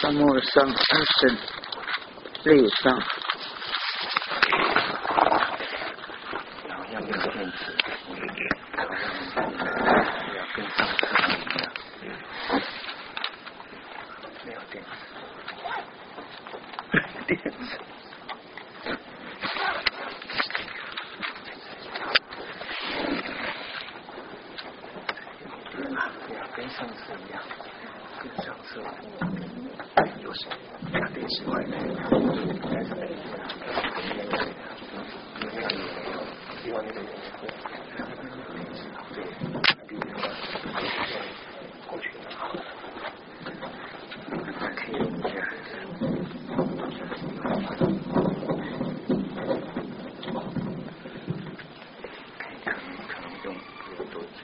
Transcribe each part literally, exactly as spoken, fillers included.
萨摩上二十六章。 然后要跟电子，然后要跟上次一样，没有电子，电子。跟上次一样，跟上次有什么？打电视外面，但是那个地方，因为那里希望那个人会，对，比如说过去的好，可以用这样子。可能可能用不用多久。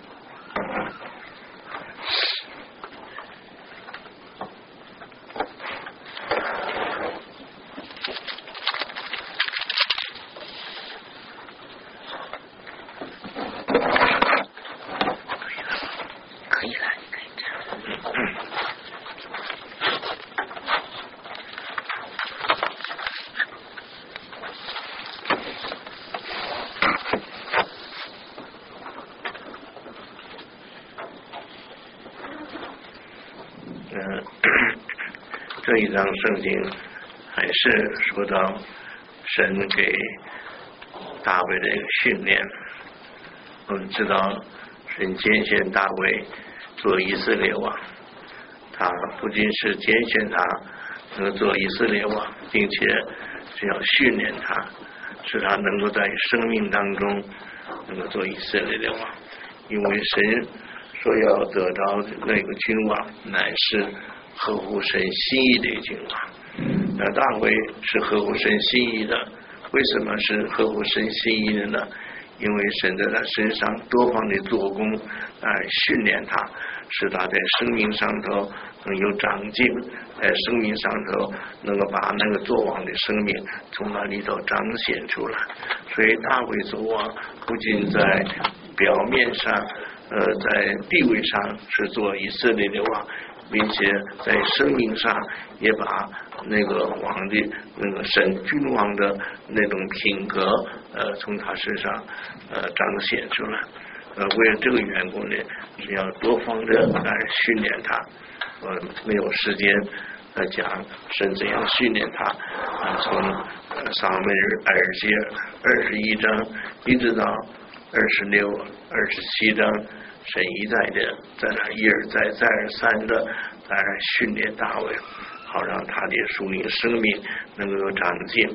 这一章圣经还是说到神给大卫的一个训练。我们知道神拣选大卫做以色列王，他不仅是拣选他能够做以色列王，并且是要训练他，使他能够在生命当中能够做以色列的王。因为神说要得到那个君王乃是合乎神心意的一个君王。那大卫是合乎神心意的，为什么是合乎神心意的呢？因为神在他身上多方的做工来训练他，使他在生命上头能有长进，在生命上头能够把那个做王的生命从那里头彰显出来。所以大卫做王不仅在表面上呃，在地位上是做以色列的王，并且在生命上也把那个王的那个神君王的那种品格呃从他身上呃彰显出来。呃，为了这个缘故呢，是要多方的来训练他。呃，没有时间来讲神怎样训练他。呃、从呃撒母耳二节二十一章一直到二十六、二十七章。神一再的在那一而再再而三的来训练大卫，好让他的属灵生命能够长进。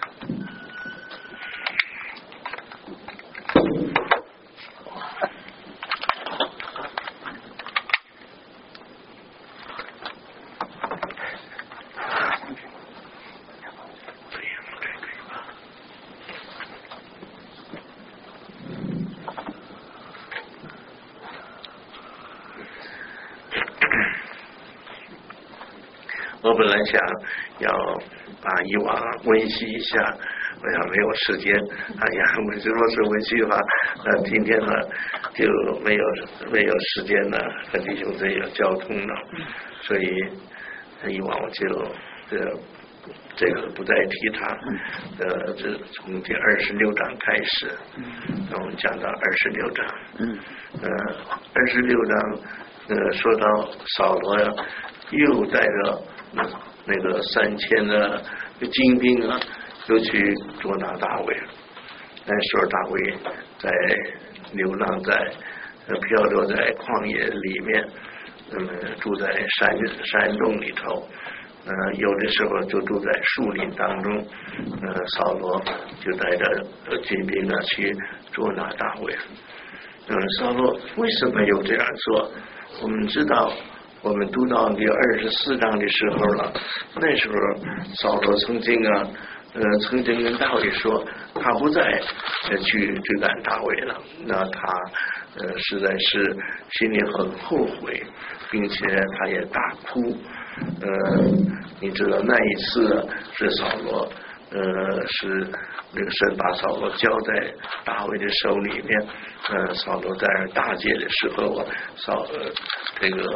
我本来想要把以往温习一下，我想没有时间。哎呀，我如果是温习的话，那今天呢就没有没有时间呢和弟兄姊妹有交通了，所以以往我就这这个不再提它。呃，这从第二十六章开始，那我们讲到二十六章。嗯。呃，二十六章呃说到扫罗呀，又带着那那个三千的精兵啊，又去捉拿大卫。那时候大卫在流浪在呃漂流在旷野里面，嗯，住在山山洞里头。呃，有的时候就住在树林当中。呃，扫罗就带着军兵呢去捉拿大卫。嗯，扫罗为什么有这样做？我们知道。我们读到第二十四章的时候了，那时候扫罗曾经啊，呃，曾经跟大卫说，他不再呃去追赶大卫了。那他呃实在是心里很后悔，并且他也大哭。呃，你知道那一次是扫罗，呃，是那个神把扫罗交在大卫的手里面。呃，扫罗在大街的时候，扫呃这个。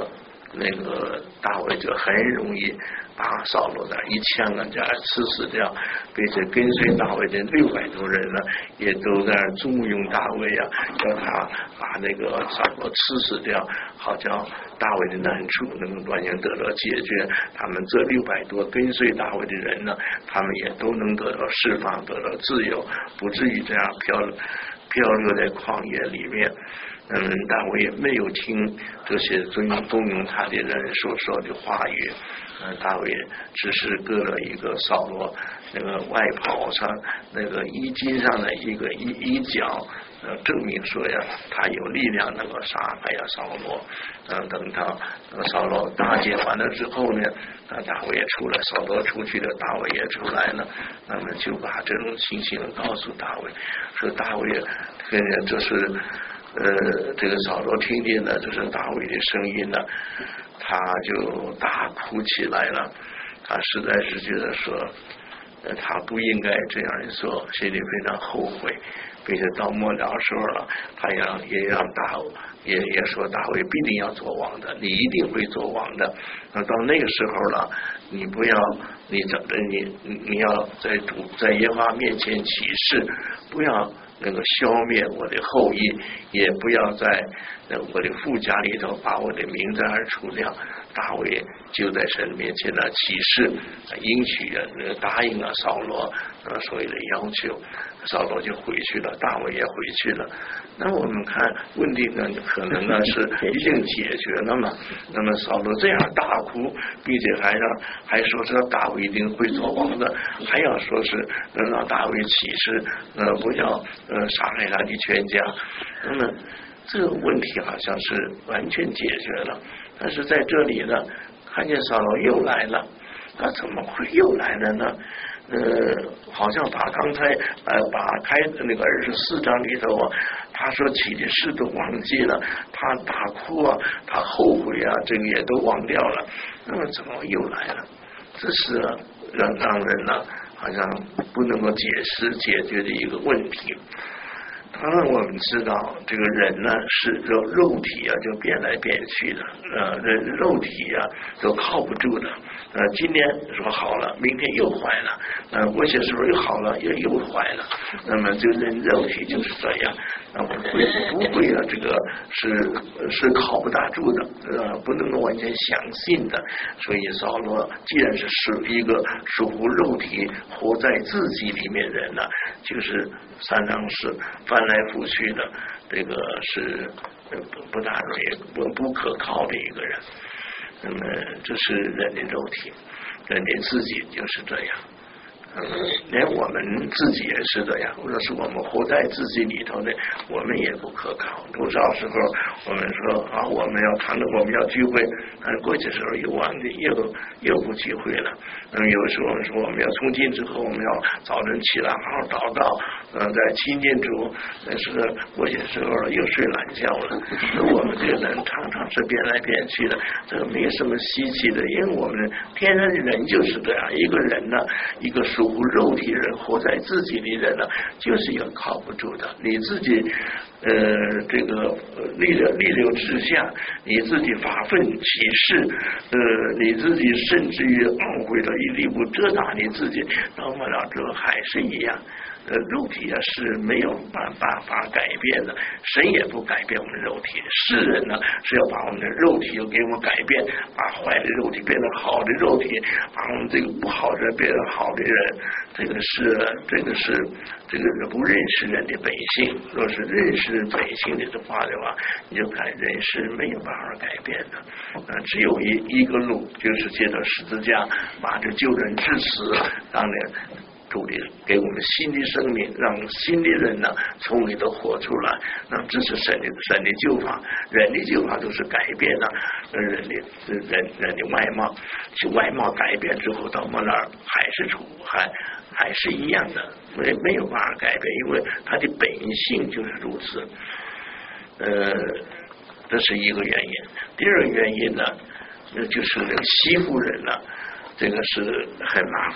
那个大卫就很容易把扫罗的一枪啊这样刺死掉，并且跟随大卫的六百多人呢，也都在那簇拥大卫啊，叫他把那个扫罗刺死掉，好叫大卫的难处能够完全得到解决。他们这六百多跟随大卫的人呢，他们也都能得到释放，得到自由，不至于这样漂漂流在旷野里面。嗯，大卫也没有听这些尊动用他的人所说的话语。嗯，大卫只是割了一个扫罗那个外袍上那个衣襟上的一个一一角，呃，证明说呀，他有力量能够杀害呀扫罗。嗯，等他扫罗大解完了之后呢，那大卫也出来，扫罗出去了，大卫也出来了。那么就把这种情形告诉大卫，说大卫跟人这是。呃，这个扫罗听见了这是大卫的声音呢，他就大哭起来了。他实在是觉得说，呃，他不应该这样做，心里非常后悔，并且到末了时候了，他也让也让大也也说大卫必定要做王的，你一定会做王的。那到那个时候了，你不要你怎着你你要在主在耶和华面前起誓，不要。能够消灭我的后裔，也不要在我的父家里头把我的名字而除掉。大卫就在神面前呢起誓，应许啊，答应了扫罗呃所谓的要求，扫罗就回去了，大卫也回去了。那我们看问题呢，可能呢是已经解决了嘛。那么扫罗这样大哭，并且还让还说是大卫一定会做王的，还要说是让大卫起誓，呃，不要呃杀害他的全家。那么这个问题好像是完全解决了。但是在这里呢，看见扫罗又来了，那怎么会又来了呢？呃，好像把刚才呃把开那个二十四章里头啊，他说起的事都忘记了，他大哭啊，他后悔啊，这个也都忘掉了。那么怎么又来了？这是让让人呢，好像不能够解释解决的一个问题。当然我们知道这个人呢是肉肉体啊就变来变去的，呃人肉体啊都靠不住的，呃今天说好了，明天又坏了，呃过些时候又好了，又又坏了。那么这个人肉体就是这样，那么会不会啊这个是是靠不大住的，呃不能够完全相信的。所以扫罗既然是是一个属乎肉体活在自己里面人呢，就是三章是翻来覆去的，这个是不大容易不不可靠的一个人。那么这是人的肉体，人的自己就是这样。嗯，连我们自己也是这样，或者是我们活在自己里头的，我们也不可靠。多少时候我们说啊，我们要谈论，我们要聚会，但过去时候又忘记，又又不聚会了。那么有时候我们说我们要从今之后，我们要早晨起来好好祷告，嗯、呃，在亲近主。但是过些时候又睡懒觉了。那我们这个人常常是变来变去的，这个没什么稀奇的，因为我们天然的人就是这样。一个人呢，一个属乎肉体人活在自己的人呢，就是一个靠不住的。你自己呃这个逆流逆流之下，你自己发愤起誓，呃你自己甚至于懊悔了一力不遮打你自己，到末了之后还是一样。呃，肉体啊是没有办办法改变的，神也不改变我们肉体。世人呢是要把我们的肉体又给我们改变，把坏的肉体变成好的肉体，把我们这个不好的人变成好的人。这个是这个是这个不认识人的本性。若是认识本性的话的话，你就看人是没有办法改变的。呃，只有一一个路，就是借着十字架把这救人致死，让人。主的给我们新的生命，让新的人呢从里头活出来。那这是神的神的救法，人的救法都是改变了人的人人的外貌，去外貌改变之后，到末那儿还是出还还是一样的，没没有办法改变，因为他的本性就是如此。呃，这是一个原因。第二个原因呢，就是那个欺负人呢，这个是很麻烦。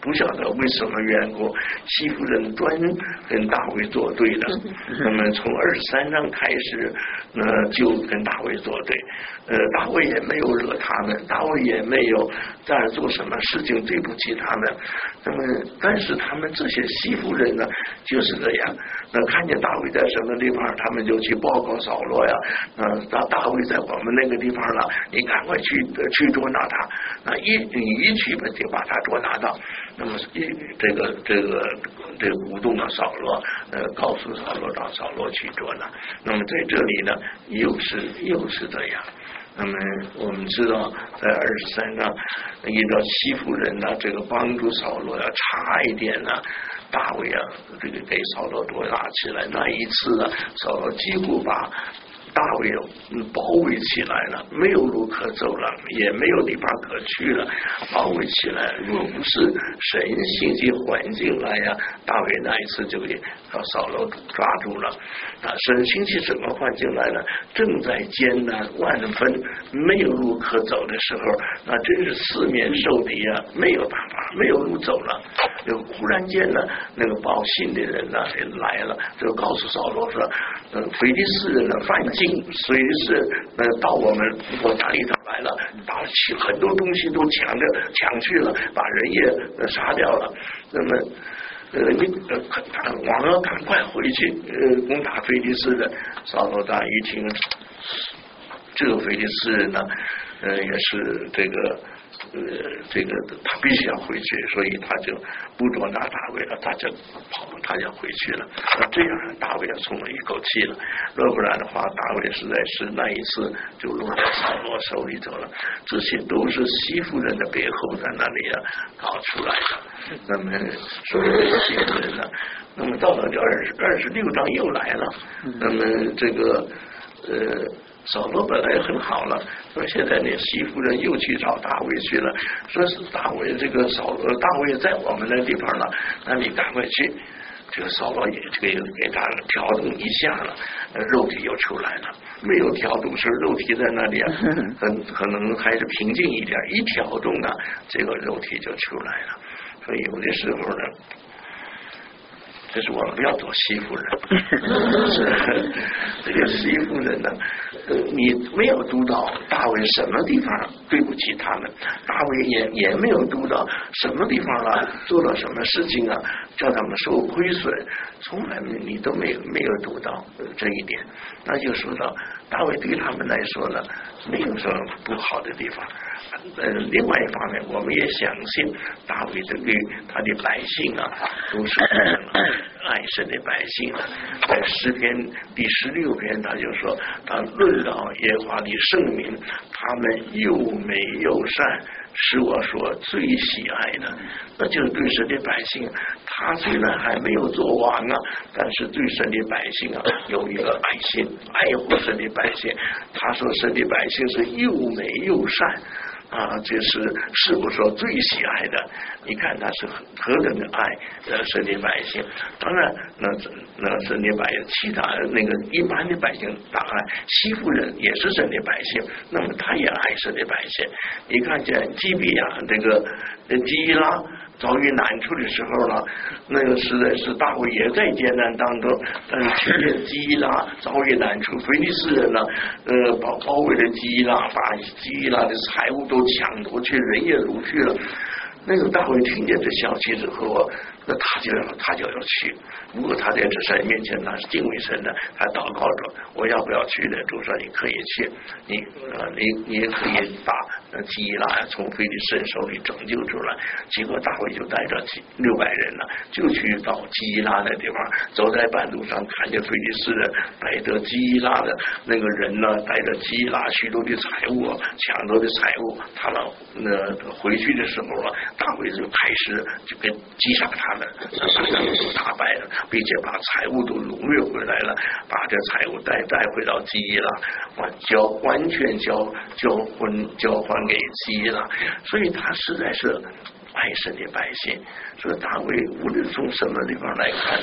不晓得为什么缘故，西弗人专跟大卫作对的。那么从二十三章开始，呢就跟大卫作对。呃，大卫也没有惹他们，大卫也没有在做什么事情对不起他们。那么，但是他们这些西弗人呢，就是这样。那看见大卫在什么地方，他们就去报告扫罗呀。呃，大大卫在我们那个地方了，你赶快去去捉拿他。那一你一去吧，就把他捉拿到。那么一这个这个这个鼓动了扫罗，呃，告诉扫罗让扫罗去捉拿。那么在这里呢，又是又是这样。那么我们知道，在二十三章，依照西弗人呢，这个帮助扫罗要差一点呢，大卫啊，这个给扫罗捉拿起来。那一次呢，扫罗几乎把大卫包围起来了，没有路可走了，也没有地方可去了，包围起来。若不是神兴起环境来呀，大卫那一次就给扫罗抓住了。啊，神兴起什么环境来呢？正在艰难万分、没有路可走的时候，那真是四面受敌啊，没有办法，没有路走了。就忽然间呢，那个报信的人呢来了，就告诉扫罗说，呃，腓利斯人的犯境。所以是呃到我们国家里头来了，把很多东西都抢着抢去了，把人也杀掉了。那么呃你呃王要赶快回去呃攻打腓利斯人。扫罗大一听，这个腓利斯人呢，呃也是这个。呃，这个他必须要回去，所以他就不捉拿大卫了，他就跑，他要回去了。那这样大卫也松了一口气了。若不然的话，大卫实在是那一次就落在扫罗手里头了。这些都是西弗人的背后在那里啊搞出来的。那么所以这西弗人呢，那么到了这二十二十六章又来了。那么这个呃。扫罗本来很好了，说现在那西弗人又去找大卫去了，说是大卫这个扫罗大卫在我们那地方了，那你赶快去。这个扫罗也这个给他调动一下了，肉体又出来了。没有调动时，肉体在那里啊，很可能还是平静一点，一调动呢，这个肉体就出来了。所以有的时候呢。这是我们不要做西弗人，是这个西弗人呢，呃，你没有读到大卫什么地方对不起他们，大卫也也没有读到什么地方啊做了什么事情啊叫他们受亏损，从来你都没有没有读到这一点，那就说到大卫对他们来说呢，没有什么不好的地方。呃，另外一方面，我们也相信大卫对他的百姓啊，都是爱神的百姓啊。在诗篇第十六篇，他就说：“他论到耶和华的圣名，他们又美又善，是我所最喜爱的。”那就是对神的百姓，他虽然还没有做王啊，但是对神的百姓啊有一个爱心，爱护神的百姓。他说神的百姓是又美又善。啊，这是是我所最喜爱的。你看他是何等的爱呃神的百姓。当然，那那神的百姓，其他那个一般的百姓，当然西弗人也是神的百姓，那么他也爱神的百姓。你看见基比亚这个基伊拉遭遇难处的时候呢，那个实在是大卫也在艰难当中，但是听见基伊拉遭遇难处，腓利斯人呢，呃，包包围了基伊拉，把基伊拉的财物都抢夺去，人也掳去了。那个大卫听见这消息之后，那他就要他就要去。如果他在这神面前那是敬畏神的，他祷告着我要不要去呢？主说你可以去，你呃你你也可以把基伊拉从非利士人手里拯救出来。结果大卫就带着六百人呢，就去到基伊拉那地方，走在半路上看见非利士人带着基伊拉的那个人呢，带着基伊拉许多的财物，抢夺的财物，他们呃回去的时候啊，大卫就开始就跟击杀他们，把他们都打败了，并且把财物都掳掠回来了，把这财物带带回到基伊拉，完交完全交交还交还给基伊拉，所以他实在是爱神的百姓。所以大卫无论从什么地方来看呢，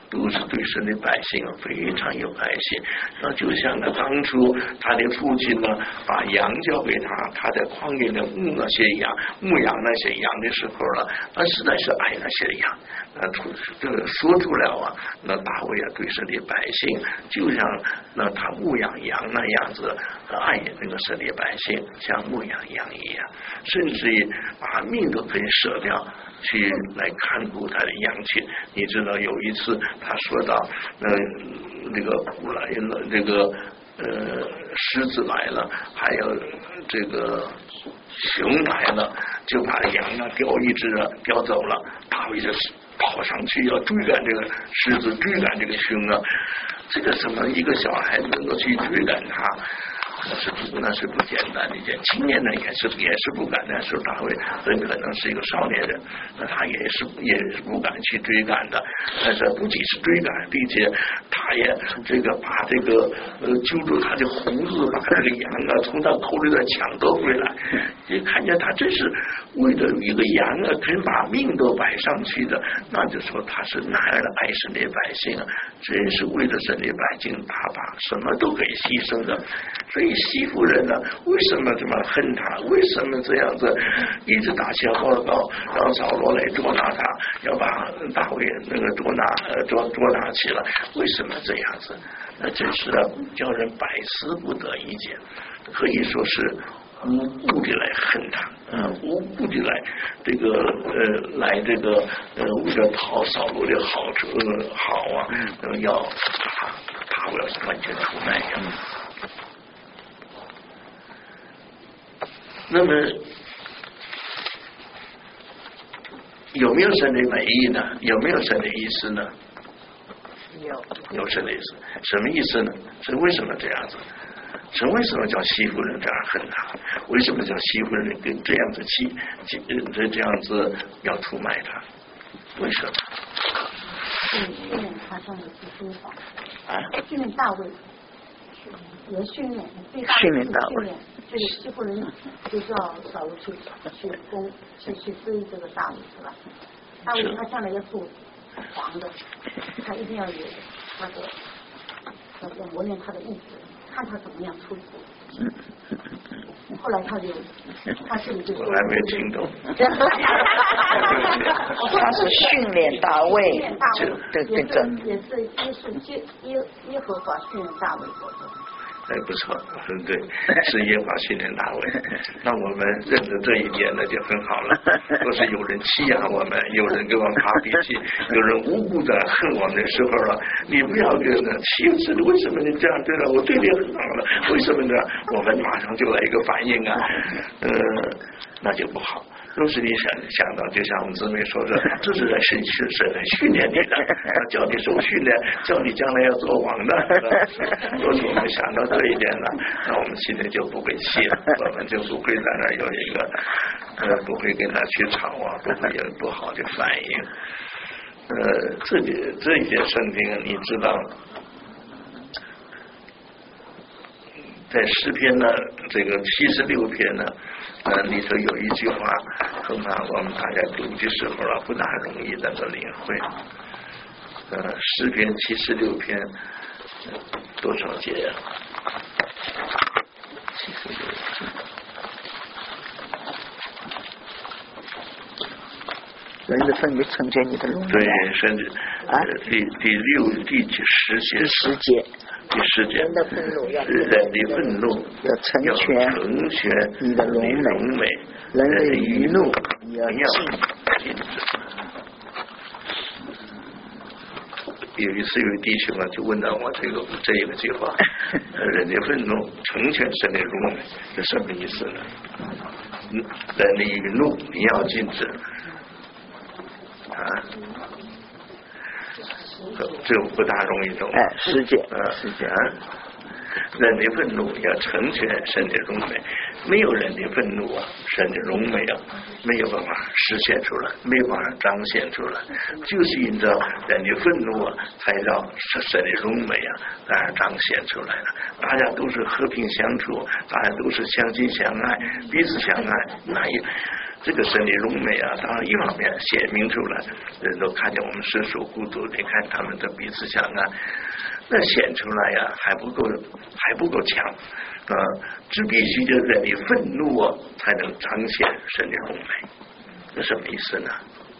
都是对神的百姓非常有爱心。那就像呢，当初他的父亲呢，把羊交给他，他在旷野里牧那些羊，牧养那些羊的时候了，他实在是爱那些羊。那出这个说出了啊，那大卫啊对神的百姓，就像那他牧养羊那样子爱那个神的百姓，像牧养羊一样，甚至于把命都可以舍掉去来看顾他的羊群。你知道有一次他说到，呃，这个虎来了，这个呃狮子来了，还有这个熊来了，就把羊啊叼一只啊叼走了。大卫就是跑上去要追赶这个狮子，追赶这个熊啊，这个怎么一个小孩子能够去追赶他？那是不那是不简单的一件。青年人也是也是不敢，那时候大卫很可能是一个少年人，那他也是也是不敢去追赶的。但是不仅是追赶，并且他也这个把这个呃揪住他的胡子，把这个羊啊从他口里头抢夺回来。你看见他真是为了一个羊啊，真把命都摆上去的，那就说他是哪样的爱神的百姓啊！真是为了神的百姓，他把什么都给牺牲的。所以西弗人呢，为什么这么恨他？为什么这样子一直打小报告，让扫罗来捉拿他，要把大卫那个捉拿呃捉捉拿起来？为什么这样子？那真是叫人百思不得一解，可以说是无故的来恨他，呃，无故的来这个呃来这个呃为了讨扫罗的好处呃好啊，呃要他他我要完全出卖呀。那么有没有神的美意呢？有没有神的意思呢？ 有， 有神的意思。什么意思呢？神为什么这样子？神为什么叫西弗人这样恨他？为什么叫西弗人跟这样子欺这这样子要出卖他？为什么？ 训练他上的是书法啊？ 训练大卫，也训练对大训练大卫。 这个西弗人就叫扫罗去去攻去去追这个大卫是吧？大卫他向来要做黄的，他一定要有他的要要磨练他的意志，看他怎么样出头。后来他就他这里就我还没听懂。 他是训练大卫， 训练大卫对对对， 也是也是耶耶耶和华训练大卫所做。 哎，不错，嗯，对，是耶和华训练大卫。那我们认得这一点，那就很好了。若是有人欺压我们，有人给我们发脾气，有人无故的恨我们的时候了，你不要跟他气死，为什么你这样对了？我对你很好了，为什么呢？我们马上就来一个反应啊，呃，那就不好。若是你想想到，就像我们姊妹说的，这是在神是神来训练你的，叫你受训练，叫你将来要做王的。若是我们想到这一点呢，那我们心里就不会气了，我们就不会在那有一个呃，不会跟他去吵啊，不会有不好的反应。呃，这里这一节圣经，你知道，在诗篇呢，这个七十六篇呢。呃，里头有一句话，恐怕我们大家读的时候啊，不大容易能够领会。呃，诗篇七十六篇多少节呀？七十六节。 人的分别成全你的荣耀。 对，甚至啊， 第第六第几十节？ 第十节。 第十节。 人的愤怒要人的愤怒要成全成全你的荣美，人的余怒你要禁止。 有一次有一弟兄啊，就问到我这个这一个句话，人的愤怒成全神的荣美，这什么意思呢？嗯，人的余怒你要禁止啊。这不大容易懂。 哎，师姐， 呃，师姐，人的愤怒要成全神的荣美，没有人的愤怒啊，神的荣美啊，没有办法实现出来，没有办法彰显出来，就是因着人的愤怒啊，才让神的荣美啊，而彰显出来了。大家都是和平相处，大家都是相亲相爱，彼此相爱，那也。 这个神的荣美啊，当然一方面显明出来，人都看见我们是属孤独，你看他们的彼此相爱，那显出来呀、啊、还不够，还不够强啊！这必须就人的愤怒啊，才能彰显神的荣美。这什么意思呢？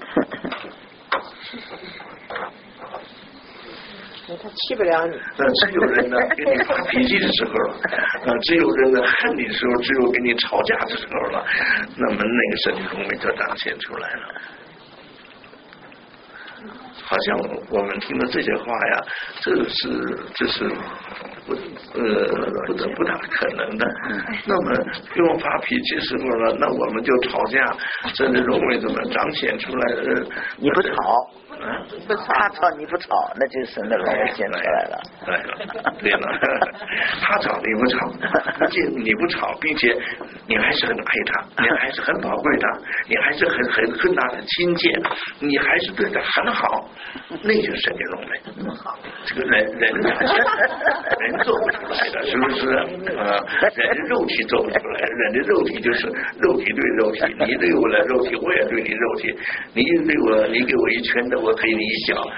他气不了你。 呃，只有人呢跟你发脾气的时候了，呃，只有人呢恨你的时候，只有跟你吵架的时候了，那么那个神的荣美就彰显出来了。好像我们听到这些话呀，这是这是不呃不得不大可能的。那么跟我发脾气时候呢，那我们就吵架，神的荣美怎么彰显出来的？ 你不吵。 嗯， 不吵，他吵你不吵，那就是神的荣美显出来了。 对了，对了，他吵你不吵，而且你不吵，并且你还是很爱他，你还是很宝贵他，你还是很很很大的亲切，你还是对他很好，那就是神的荣美。这个人人人做不出来的，是不是？啊，人的肉体做不出来，人的肉体就是肉体对肉体，你对我的肉体，我也对你肉体，你对我，你给我一拳头，我推你一脚，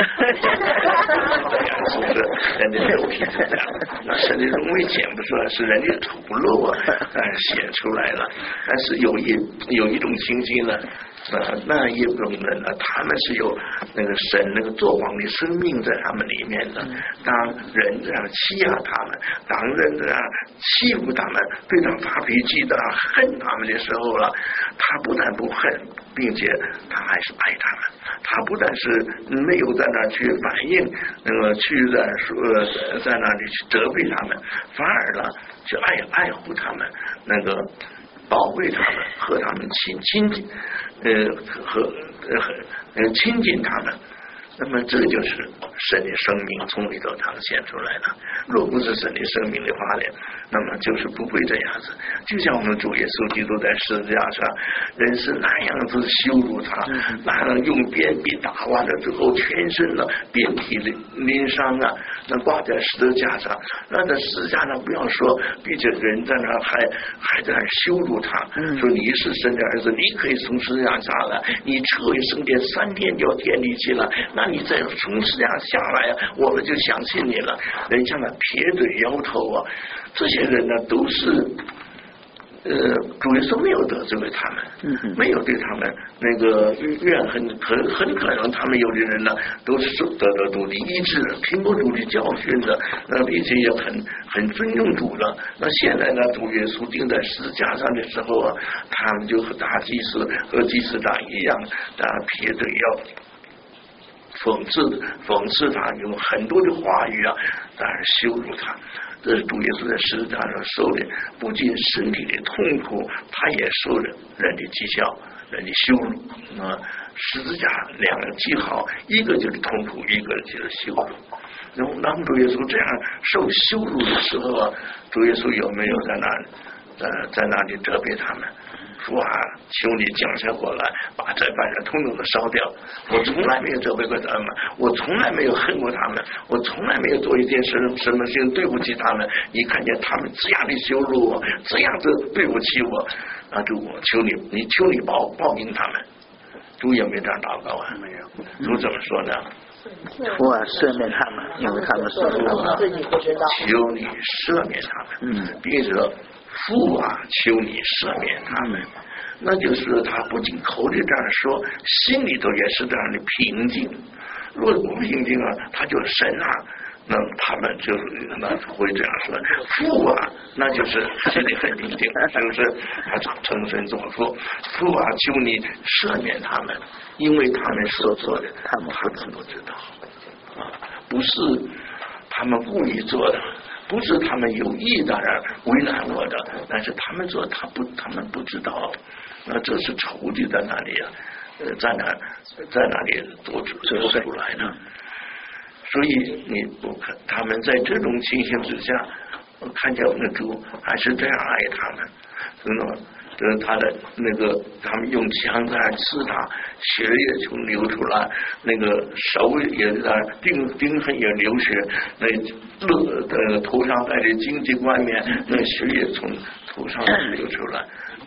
是不是？人的肉体是这样，那神的荣美显不出来，是人的土漏啊，显出来了。但是有一有一种情形呢。呃，那一种人呢，他们是有那个神那个作王的生命在他们里面的。当人这样欺压他们，当人这样欺负他们，对他发脾气的恨他们的时候了，他不但不恨，并且他还是爱他们。他不但是没有在那去反应，那个去在说在那里去责备他们，反而呢去爱爱护他们，那个保卫他们，和他们亲亲近。呃和呃呃亲近他们，那么这就是神的生命从里头彰显出来的。若不是神的生命的发展，那么就是不会这样子。就像我们主耶稣基督在十字架上，人是那样子羞辱他，那样用鞭笔打完了之后，全身的遍体鳞鳞伤啊，那挂在十字架上，那在十字架上不要说，并且人在那还还在那羞辱他，说你是神的儿子，你可以从十字架下来，你彻夜升天三天就要天地去了，那你再从十字架下来啊，我们就相信你了。人向他撇嘴摇头啊，这些人呢都是呃主耶稣没有得罪他们，没有对他们那个怨恨，很很可能他们有的人呢都是得到主的医治，听过主的教训的，那并且也很很尊重主的。那现在呢，主耶稣钉在十字架上的时候啊，他们就和大祭司和祭司长一样，啊撇嘴摇。讽刺讽刺他，用很多的话语啊，当然羞辱他。这是主耶稣在十字架上受的，不仅身体的痛苦，他也受着人的讥笑、人的羞辱。啊，十字架两个记号，一个就是痛苦，一个就是羞辱。然后当主耶稣这样受羞辱的时候啊，主耶稣有没有在那呃在那里责备他们？说啊，求你降下火来，把这班人统统的烧掉。我从来没有责备过他们，我从来没有恨过他们，我从来没有做一件什什么事情对不起他们。你看见他们这样的羞辱我，这样子对不起我，啊，主，我求你，你求你报报应他们。主也没这样祷告啊，没有。主怎么说呢？ 我赦免他们，因为他们是求你赦免他们，嗯，并且父啊，求你赦免他们。那就是他不仅口里这样说，心里头也是这样的平静。如果不平静啊，他就神啊，那他们就那会这样说。父啊，那就是心里很平静，是不是？他称神作父，父啊，求你赦免他们，因为他们所做的，他们他们不知道啊，不是他们故意做的。不是他们有意的为难我的，但是他们做他不，他们不知道，那这是仇敌在那里啊，呃，在那在那里做出做出来的。所以你不看他们在这种情形之下，我看见我们的主还是这样爱他们，那么呃，他的那个他们用枪在刺他，血也就流出来，那个手也在钉钉痕也流血，那乐呃头上戴的荆棘冠冕，那血也从头上流出来。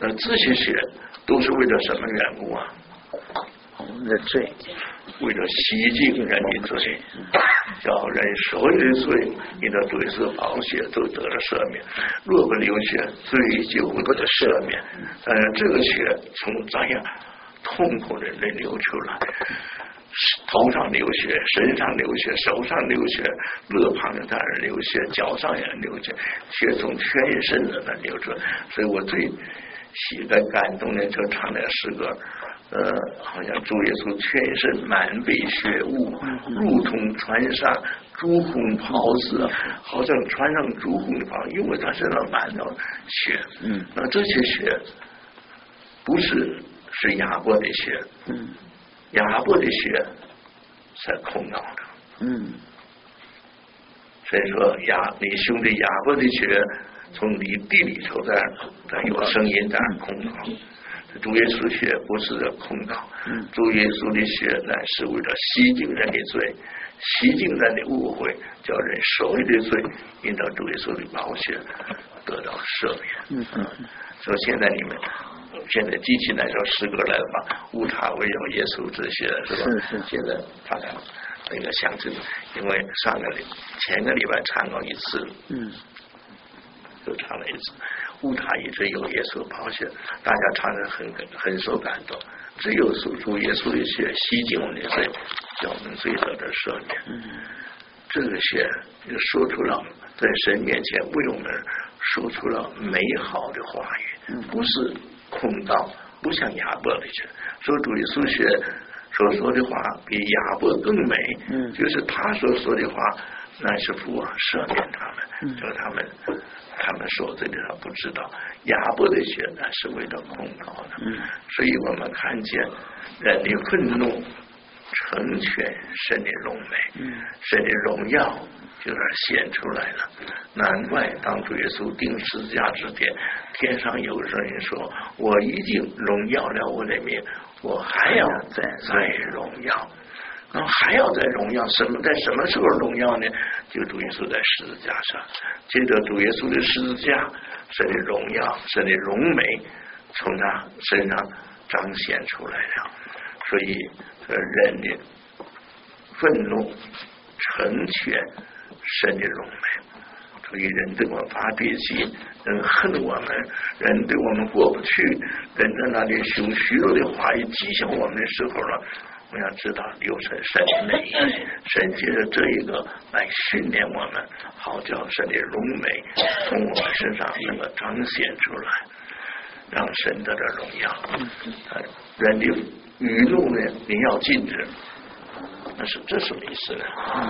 那这些血都是为了什么缘故啊？ 我们的罪， 为了洗净人的罪，叫人所有的罪，你的罪是宝血都得了赦免。若不流血，罪就不得赦免。但是这个血从这样痛苦的人流出来，头上流血，身上流血，手上流血，肋旁的当然流血，脚上也流血，血从全身的那流出来。所以我最喜的感动的就唱那诗歌。呃，好像主耶稣全身满被血污，如同穿上朱红袍子，好像穿上朱红的袍，因为他身上满了血。嗯，那这些血不是是亚伯的血，嗯，亚伯的血是空荡的。嗯，所以说亚你兄弟亚伯的血从你地里头在在有声音在空荡。主耶稣血不是空道，主耶稣的血乃是为了洗净人的罪，洗净人的误会，叫人所有的罪因到主耶稣的宝血得到赦免。嗯嗯，所以现在你们现在机器来说诗歌来吧，无他唯有耶稣之血，是吧？是是。现在他俩那个象征，因为上个礼前个礼拜唱过一次，嗯，就唱了一次。无他一直有耶稣宝血，大家唱得很很受感动。只有主主耶稣的血洗净我们的罪，叫我们罪得的赦免。嗯，这个血就说出了在神面前为我们说出了美好的话语，不是空道，不像亚伯的血。说主耶稣血所说的话比亚伯更美，嗯，就是他所说的话，乃是父啊赦免他们，叫他们。他们说这里他不知道，亚伯的血呢是为了控告的，嗯，所以我们看见人的愤怒成全神的荣美，嗯，神的荣耀就是显出来了。难怪当主耶稣钉十字架之天，天上有人说：“我已经荣耀了我的名，我还要再再荣耀。”那还要在荣耀，什么在什么时候荣耀呢？就主耶稣在十字架上，接着主耶稣的十字架，神的荣耀，神的荣美从他身上彰显出来了。所以人的愤怒成全神的荣美。所以人对我们发脾气，人恨我们，人对我们过不去，人在那里用许多的话语讥笑我们的时候了。我要知道有神神的美意，神借着这一个来训练我们，好叫神的荣美从我们身上能够彰显出来，让神得的荣耀。人的语怒呢，你要禁止，那是这什么意思呢？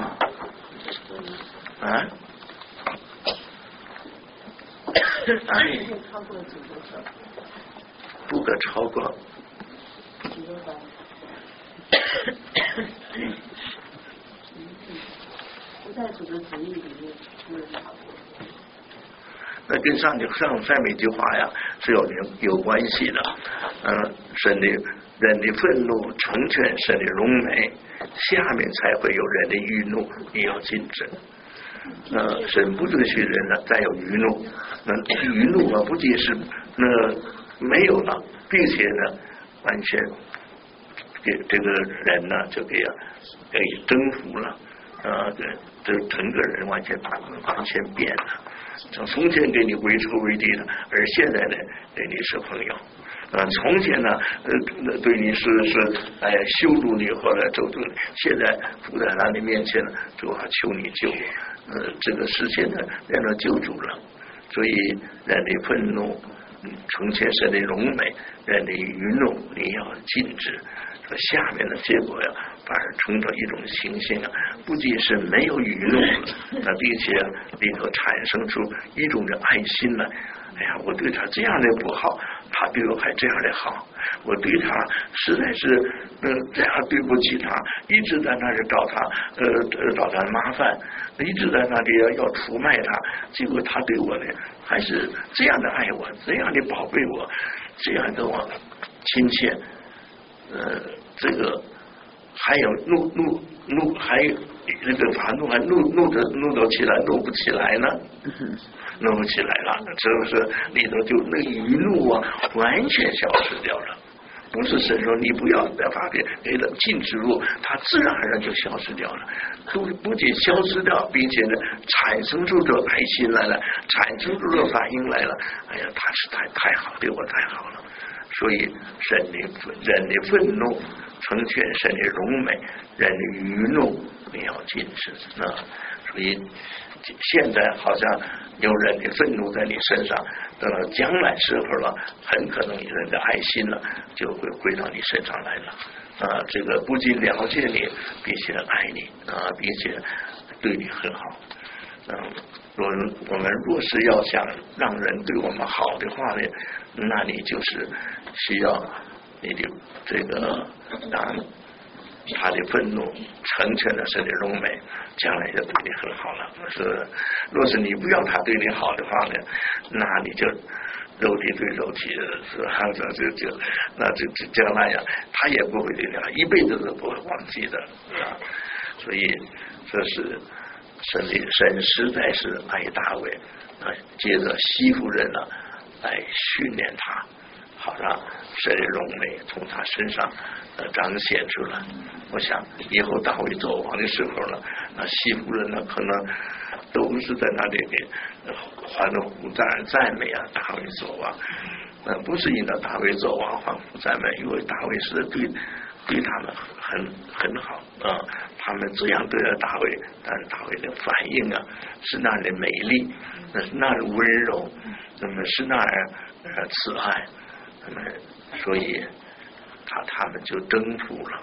啊？不可超过。 不在主的旨意里面不能超过。 那跟上上上面一句话呀是有有关系的。嗯，神的人的愤怒成全神的荣美，下面才会有人的愚怒，你要禁止。呃，神不准许人呢再有愚怒，那愚怒啊不仅是那没有了，并且呢完全给这个人呢就给给征服了，呃，这整个人完全完全变了，从从前给你为仇为敌的，而现在呢对你是朋友。呃，从前呢，呃，对你是是哎羞辱你或者咒诅你，现在伏在他的面前呢，主啊，求你救我。呃，这个世界呢，让他救主了。所以人的愤怒，成全神的荣美，人的愚怒，你要禁止。说下面的结果呀，反而成了一种情形啊，不仅是没有愚怒了，那并且里头产生出一种的爱心来。哎呀，我对他这样的不好，他对我还这样的好，我对他实在是呃这样对不起他，一直在那里找他呃找他麻烦，一直在那里要要出卖他，结果他对我呢还是这样的爱我，这样的宝贝我，这样的我亲切，呃这个还有怒怒怒，还有那个发怒还怒怒的怒得起来，怒不起来呢？怒不起来了，是不是里头就那个余怒啊，完全消失掉了？不是神说你不要再发给给了禁止入，它自然而然就消失掉了。不不仅消失掉，并且呢，产生出这爱心来了，产生出这反应来了。哎呀，他是太太好，对我太好了。所以人的人的愤怒成全神的荣美，人的余怒没有禁止啊。所以现在好像有人的愤怒在你身上，等到将来时候了，很可能人的爱心了就会归到你身上来了啊。这个不仅了解你，并且爱你啊，并且对你很好。嗯，若我们若是要想让人对我们好的话呢，那你就是需要你的这个让他的愤怒成全了神的荣美，将来就对你很好了。是，若是你不要他对你好的话呢，那你就肉体对肉体是吧？这就就那这这将来呀，他也不会对你好，一辈子都不会忘记的啊。所以这是神的神实在是爱大卫啊，接着西弗人呢来训练他，好让神的荣美从他身上呃彰显出来。我想以后大卫做王的时候呢，那西弗人呢可能都是在那里给欢呼赞赞美啊，大卫做王。呃，不是因着大卫做王欢呼赞美，因为大卫是对对他们很很好啊，他们这样对待大卫，但是大卫的反应啊是那样的美丽，那是那样的温柔，那么是那样呃慈爱，那么所以他他们就征服了。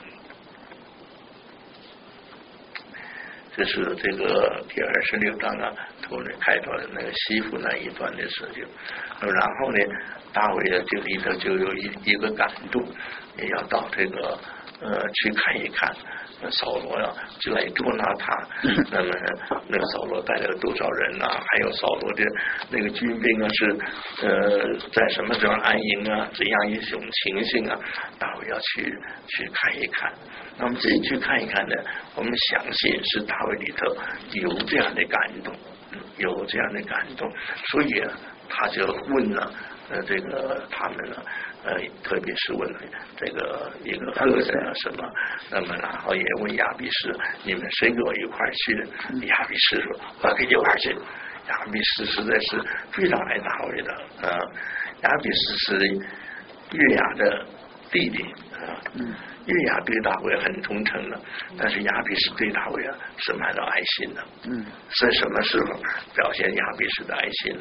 这是这个第二十六章啊，头呢开头的那个西弗那一段的事情。然后呢，大卫的这里头就有一一个感动，也要到这个呃去看一看。扫罗呀，就来捉拿他。那么那个扫罗带了多少人呐、啊？还有扫罗的那个军兵啊，是呃在什么地方安营啊？怎样一种情形啊？大卫要去去看一看。那么这一去看一看呢，我们相信是大卫里头有这样的感动，有这样的感动，所以、啊、他就问了呃这个他们呢。呃，特别是问这个一个个人啊什么，那么然后也问亚比士，你们谁跟我一块儿去？亚比士说，我跟你一块儿去。亚比士实在是非常爱大卫的啊。亚比士是约雅的弟弟啊，约雅对大卫很忠诚的，但是亚比士对大卫啊是满了爱心的。嗯，在什么时候表现亚比士的爱心呢？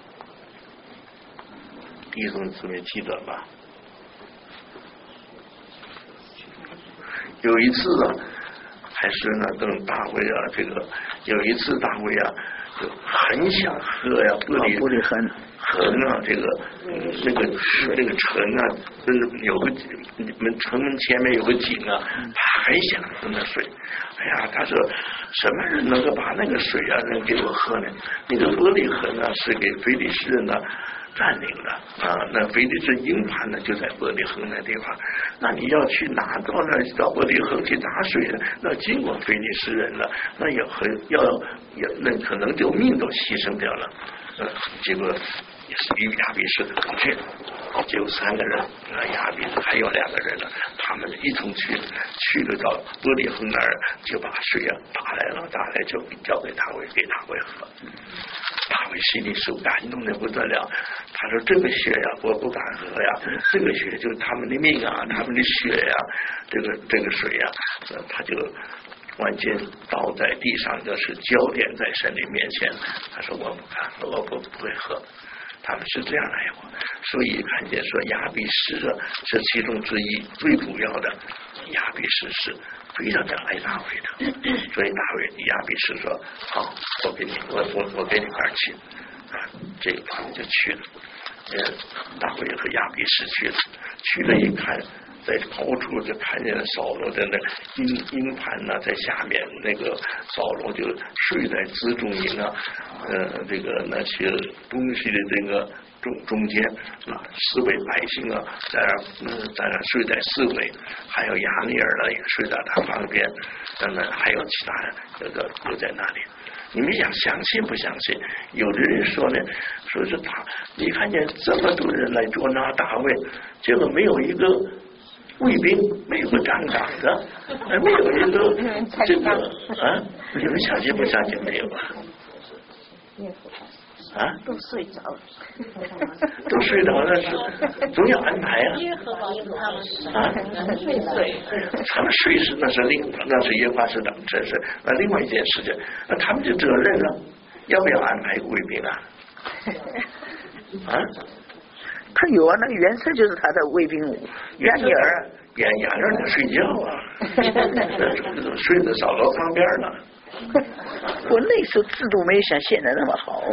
弟兄姊妹记得吧？有一次啊，还是呢跟大卫啊，这个有一次大卫啊，就很想喝呀，玻璃玻璃很河啊，这个嗯那个那个城啊，嗯有个你们城门前面有个井啊，他还想喝那水。哎呀，他说什么人能够把那个水啊能给我喝呢？那个玻璃河呢是给非利士人呢占领了啊，那菲利士营盘呢就在伯利恒那地方，那你要去拿到那到伯利恒去打水呢，那经过菲利士人了，那也很要也那可能就命都牺牲掉了，呃，结果也是与亚比士同去，只有三个人，啊，亚比士还有两个人呢，他们一同去，去了到伯利恒那儿，就把水啊打来了，打来就交给大卫，给大卫喝。大卫心里是感动的不得了，他说这个血呀我不敢喝呀，这个血就是他们的命啊，他们的血呀，这个这个水呀，他就完全倒在地上，就是焦点在神的面前，他说我不敢喝，我不不会喝，他们是这样爱我，所以看见说亚比士是其中之一，最主要的亚比士是非常的爱大卫的，所以大卫亚比士说好，我给你我我我跟你一块去啊，这个他们就去了，呃，大卫和亚比士去了，去了一看在高处就看见扫罗的那营营盘呢，在下面那个扫罗就睡在辎重营啊，呃，这个那些东西的这个中中间啊，四位百姓啊，在那嗯，在那睡在四围，还有亚尼尔呢也睡在他旁边，等等，还有其他人这个都在那里。你们想相信不相信？有的人说呢，说是他，你看见这么多人来捉拿大卫，结果没有一个卫兵，没有个站岗的，没有一个这个啊，你们相信不相信？没有吧？啊， 都睡着了， 都睡着了，是总要安排啊。啊， 睡睡， 他们睡是那是另那是耶和华是等，这是那另外一件事情。那他们的责任呢？要不要安排卫兵啊？啊？ 他有啊，那个原色就是他的卫兵亚尼尔， 亚亚尼尔在睡觉啊，睡在扫罗旁边呢。 我那时候制度没有像现在那么好。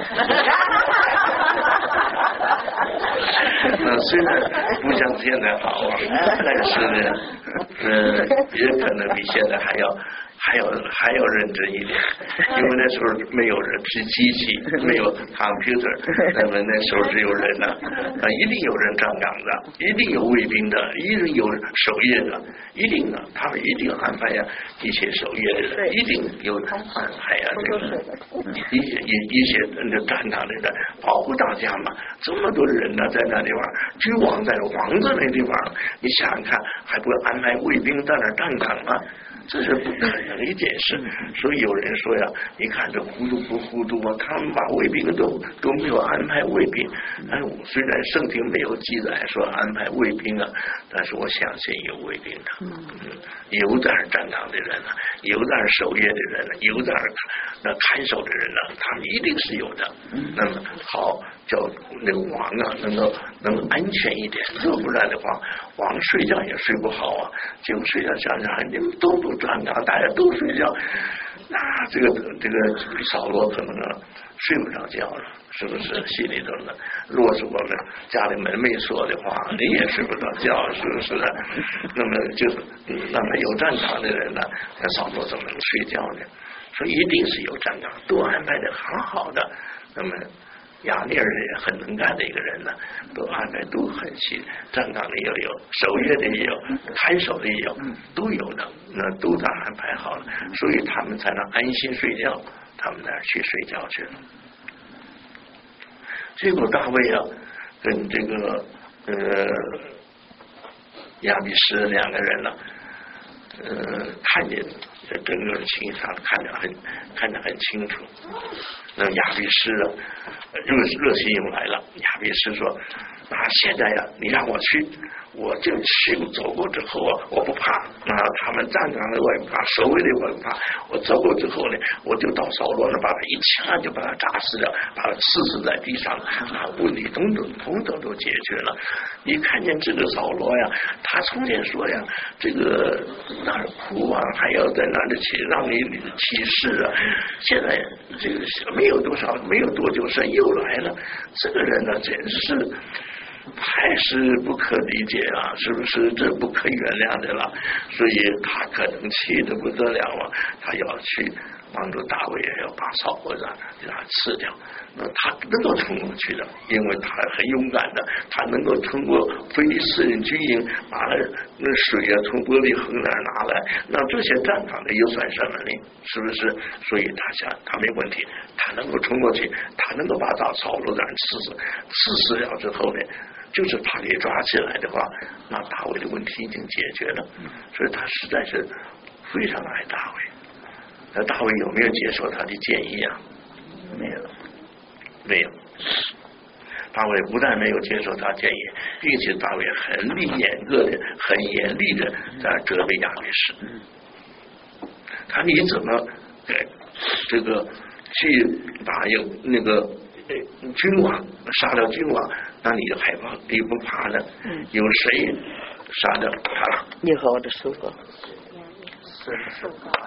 那虽然不像现在好啊，但是呢，嗯，也可能比现在还要还要还要认真一点，因为那时候没有人是机器，没有 computer， 那么那时候只有人呢，啊，一定有人站岗的，一定有卫兵的，一定有守夜的，一定的，他们一定安排呀一些守夜的人，一定有安排呀这个一些一一些那站岗的人保护大家嘛，这么多人呢在那地方，君王在王子那地方，你想想看，还不安排卫兵在那站岗吗？这是不可能的一件事，所以有人说呀，你看这糊涂不糊涂啊？他们把卫兵都都没有安排卫兵。哎，虽然圣经没有记载说安排卫兵啊，但是我相信有卫兵的。嗯，有在那站岗的人呢，有在那守夜的人呢，有在那看守的人呢，他们一定是有的。那么好，叫那个王啊，能够能够安全一点，要不然的话，王睡觉也睡不好啊，就睡觉想想，你们都不站岗，大家都睡觉，那这个这个扫罗可能啊睡不着觉了，是不是？心里头呢，若是我们家里门没锁的话，你也睡不着觉，是不是？那么就是，那么有站岗的人呢，那扫罗怎么能睡觉呢？所以一定是有站岗，都安排的很好的。那么亚尼尔也很能干的一个人呢，都安排都很细，站岗的也有，守夜的也有，看守的也有，都有的，那都都安排好了，所以他们才能安心睡觉，他们那儿去睡觉去了。结果大卫啊，跟这个呃亚比施两个人呢，呃，看见这整个的情况看得很看得很清楚。那亚比施啊，热热心又来了。亚比施说：“啊，现在呀、啊，你让我去，我就去走过之后啊，我不怕啊，他们站岗的我也不怕，守卫的我也不怕。我走过之后呢，我就到扫罗那把他一枪就把他炸死了，把他刺死在地上，啊，问题统统统统都解决了。你看见这个扫罗呀，他从前说呀，这个那儿哭啊，还要在那里起让你起誓啊，现在这个没有多少，没有多久，神又来了。这个人呢，真是太是不可理解啊，是不是？这不可原谅的了。所以他可能气得不得了啊，他要去帮助大卫，要把扫罗让给他吃掉。那他能够冲过去的，因为他很勇敢的，他能够通过非利士人军营把那那水啊从玻璃坑那儿拿来，那这些站岗的又算什么呢？是不是？所以他想他没问题，他能够冲过去，他能够把大扫罗让吃死，刺死了之后呢，就是他给抓起来的话，那大卫的问题已经解决了。所以他实在是非常爱大卫。那大卫有没有接受他的建议啊？没有。没有，大卫不但没有接受他建议，并且大卫很严格的、很严厉的在责备亚比施。他你怎么给这个去把有那个君王杀掉君王，那你就害怕，你不怕呢？有谁杀掉他了？ 耶和华的手是受高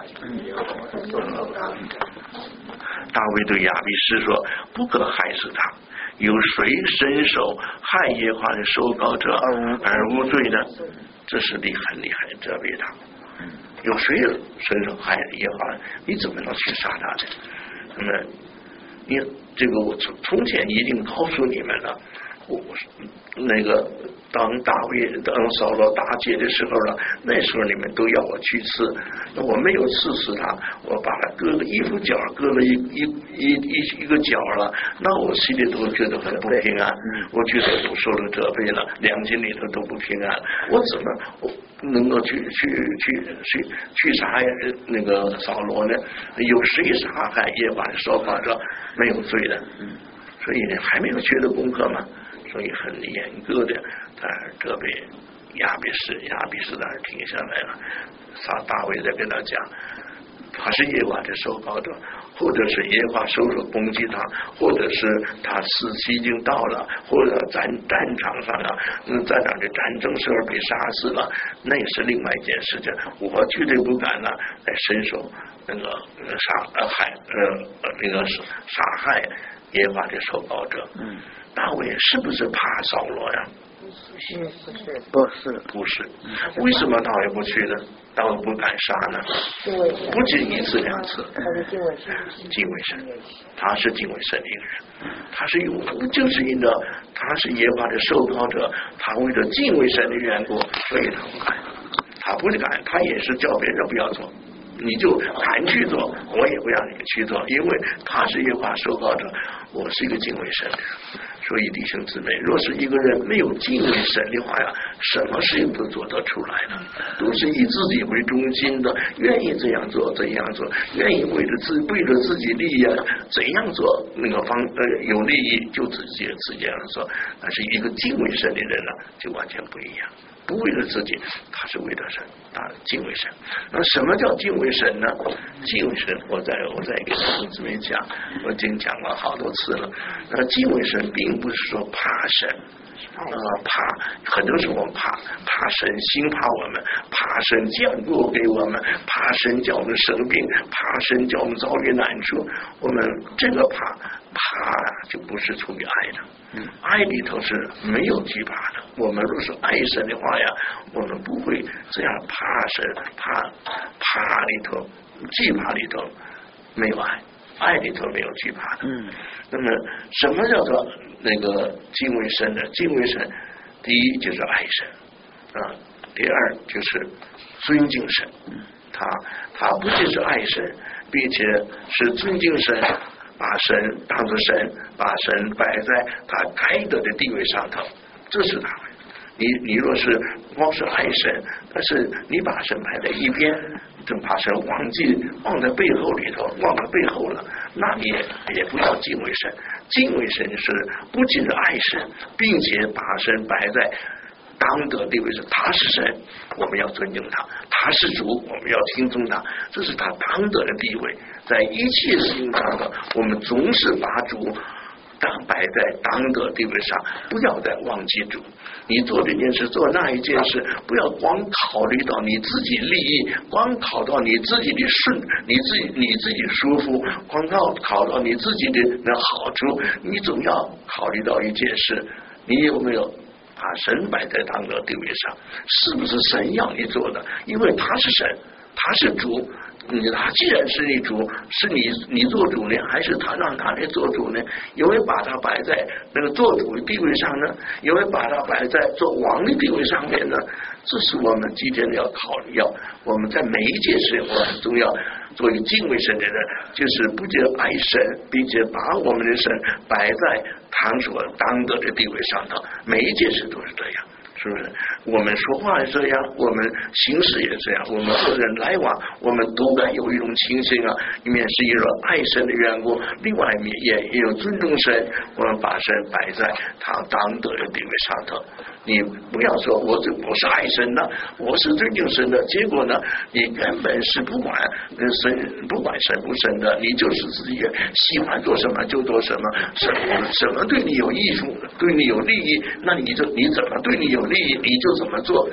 大卫对亚比斯说：“不可害死他。有谁伸手害耶和华的受膏者而无罪呢？这是你很厉害，责备他。有谁伸手害耶和华？你怎么能去杀他呢？那么，你这个我从从前已经告诉你们了。我那个当大卫当扫罗大捷的时候了，那时候你们都要我去刺，那我没有刺死他，我把他割了衣服角，割了一一一一一个角了，那我心里都觉得很不平安，我觉得我受了责备了，良心里头都不平安，我怎么我能够去去去去去杀那个扫罗呢？有谁杀害耶和华的受膏者没有罪的？所以呢，还没有学的功课嘛。所以很严格的，他责备亚比斯，亚比斯当然停下来了。撒大卫在跟他讲，他是耶和华的受膏者，或者是耶和华手手攻击他，或者是他死期已经到了，或者战战场上啊，嗯，在哪的战争时候被杀死了，那也是另外一件事情。我绝对不敢呢来伸手那个杀呃害呃那个杀害耶和华的受膏者。嗯。大卫是不是怕扫罗呀？ 不是， 不是。为什么大卫不去呢？大卫不敢杀呢？不止一次两次。敬畏神，他是敬畏神的一个人，他是有，就是因着他是耶和华的受膏者，他为了敬畏神的缘故，所以他不敢。他不是敢，他也是叫别人不要做。你就敢去做，我也不让你去做，因为他是耶和华受膏者，我是一个敬畏神的人。所以弟兄姊妹，若是一个人没有敬畏神的话呀，什么事情都做得出来的，都是以自己为中心的，愿意这样做这样做，愿意为了自为了自己利益怎样做那个方呃有利益就直接直接这样做。但是一个敬畏神的人呢，就完全不一样。不为了自己，他是为了神，他敬畏神。那什么叫敬畏神呢？敬畏神，我在我在给弟兄姊妹讲，我已经讲了好多次了。那敬畏神并不是说怕神，呃，怕很多时候我们怕怕神心怕我们，怕神降过给我们，怕神叫我们生病，怕神叫我们遭遇难处。我们这个怕怕就不是出于爱的。爱里头是没有惧怕的。我们若是爱神的话呀，我们不会这样怕神，怕怕里头惧怕里头没有爱，爱里头没有惧怕的。嗯，那么什么叫做那个敬畏神呢？敬畏神，第一就是爱神啊，第二就是尊敬神。他他不仅是爱神，并且是尊敬神。把神当作神，把神摆在他该得的地位上头，这是他。你你若是光是爱神，但是你把神摆在一边，就把神忘记忘在背后里头，忘了背后了，那你也也不要敬畏神。敬畏神是不仅是爱神，并且把神摆在当得地位上，他是神，我们要尊敬他；他是主，我们要听从他。这是他当得的地位。在一切事情上的，我们总是把主当摆在当得地位上，不要再忘记主。你做这件事，做那一件事，不要光考虑到你自己利益，光考到你自己的顺，你自己你自己舒服，光考考到你自己的那好处，你总要考虑到一件事，你有没有把神摆在当得地位上？是不是神要你做的？因为他是神，他是主。你他既然是你主，是你你做主呢，还是他让他来做主呢？因为把他摆在那个做主的地位上呢，因为把他摆在做王的地位上面呢，这是我们今天要考虑，要我们在每一件事情我很重要。作为敬畏神的人，就是不仅爱神，并且把我们的神摆在他所当得的地位上头，每一件事都是这样。是不是？我们说话也这样，我们行事也这样，我们和人来往，我们都该有一种情形啊，一面是一种爱神的缘故，另外一面也也有尊重神，我们把神摆在他当得的地位上头。你不要说我这我是爱神的，我是尊敬神的，结果呢，你根本是不管神不管神不神的，你就是自己喜欢做什么就做什么，什么什么对你有益处，对你有利益，那你就你怎么对你有利益，你就怎么做。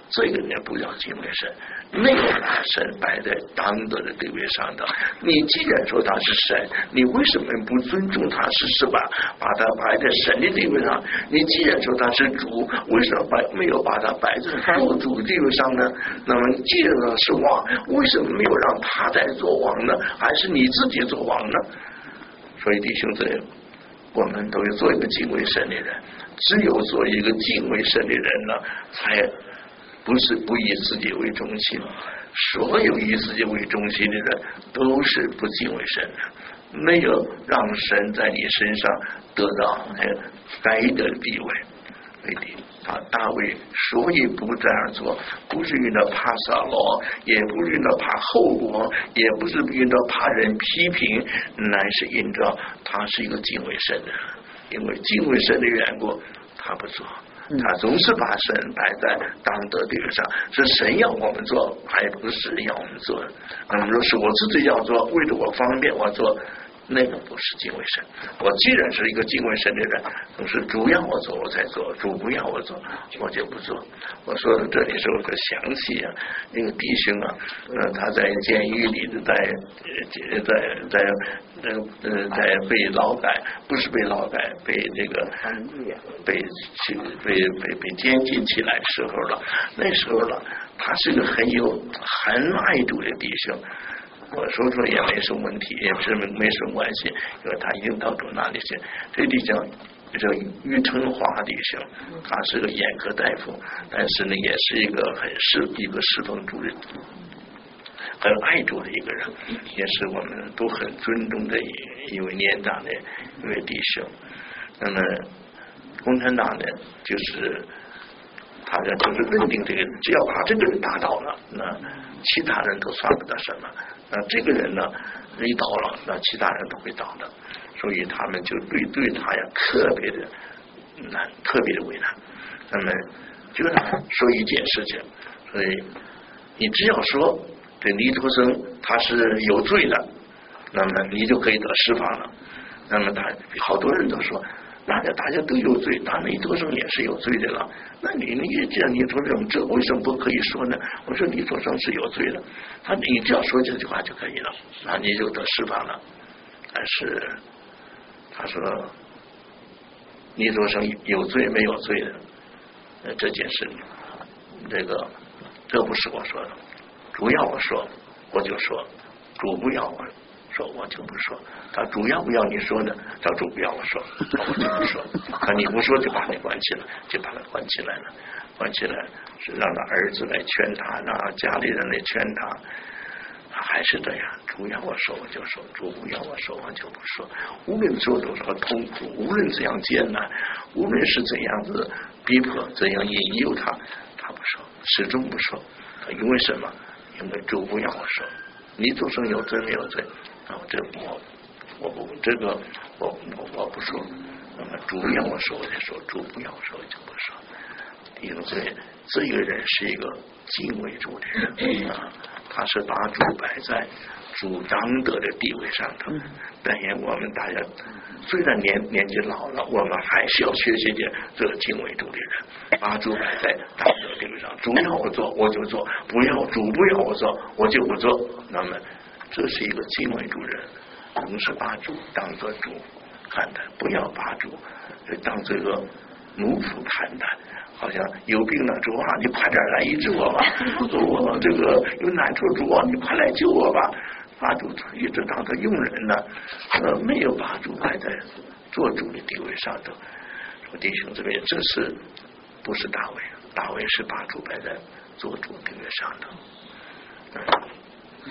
这个人不叫敬畏神，没有把神摆在当得的地位上的。你既然说他是神，你为什么不尊重他是是吧？把他摆在神的地位上？你既然说他是主，为什么摆没有把他摆在做主地位上呢？那么既然他是王，为什么没有让他在做王呢？还是你自己做王呢？所以弟兄姊妹，我们都要做一个敬畏神的人。只有做一个敬畏神的人呢，才不是不以自己为中心。所有以自己为中心的人都是不敬畏神的，没有让神在你身上得到该的地位。对的，他大卫所以不这样做，不是因为怕扫罗，也不是因为怕后果，也不是因为怕人批评，乃是因着他是一个敬畏神的人。因为敬畏神的缘故，他不做，他总是把神摆在当得地位上，是神要我们做，还不是要我们做。那么说是我自己要做，为了我方便我做，那个不是敬畏神。我既然是一个敬畏神的人，总是主要我做我才做，主不要我做我就不做。我说的这里是我可想起啊，那个弟兄啊，呃，他在监狱里在在在在呃在被劳改，不是被劳改，被这个被去被被被监禁起来的时候了。那时候了，他是个很有很爱主的弟兄。我说说也没什么问题，也是没什么关系，因为他已经到主那里去。这弟兄叫于成华弟兄，他是个眼科大夫，但是呢，也是一个很侍一个侍奉主的、很爱主的一个人，也是我们都很尊重的一位年长的一位弟兄。那么共产党呢，就是他呢就是认定这个人，只要把这个人打倒了，那其他人都算不得什么。那这个人呢，一倒了，那其他人都会倒的，所以他们就对对他呀特别的难，特别的为难。那么就让他说一件事情，所以你只要说这尼托生他是有罪的，那么你就可以得释放了。那么他好多人都说，大家大家都有罪，那尼托生也是有罪的了。那你你这样尼托生这为什么不可以说呢？我说尼托生是有罪的，他你只要说这句话就可以了，那你就得释放了。但是他说尼托生有罪没有罪的，呃这件事这个这不是我说的，主要我说我就说，主不要我说我就不说，他主要不要你说呢，他主不要我说，我就不说。他你不说就把你关起来，就把他关起来了，关起来是让他儿子来劝他，让家里人来劝他，还是这样。主要我说我就说，主不要我说我就不说。无论受多少痛苦，无论怎样艰难，无论是怎样子逼迫，怎样引诱他，他不说，始终不说。因为什么？因为主不要我说，你做生有罪没有罪？啊，这我我不这个我我我不说。那么主要我说我就说，主不要我说我就不说。因为这这个人是一个敬畏主的人啊，他是把主摆在主当得的地位上头。但愿我们大家虽然年年纪老了，我们还是要学习点这个敬畏主的人，把主摆在当得的地位上。主要我做我就做，不要主不要我做我就不做。那么这是一个敬畏主人，总是把主当作主看待，不要把主当这个奴仆看待。好像有病了，主啊，你快点来医治我吧！我这个有难处，主啊，你快来救我吧！把主一直当作佣人呢，呃，没有把主摆在做主的地位上头。说弟兄姊妹，这是不是大卫？大卫是把主摆在做主地位上头。嗯，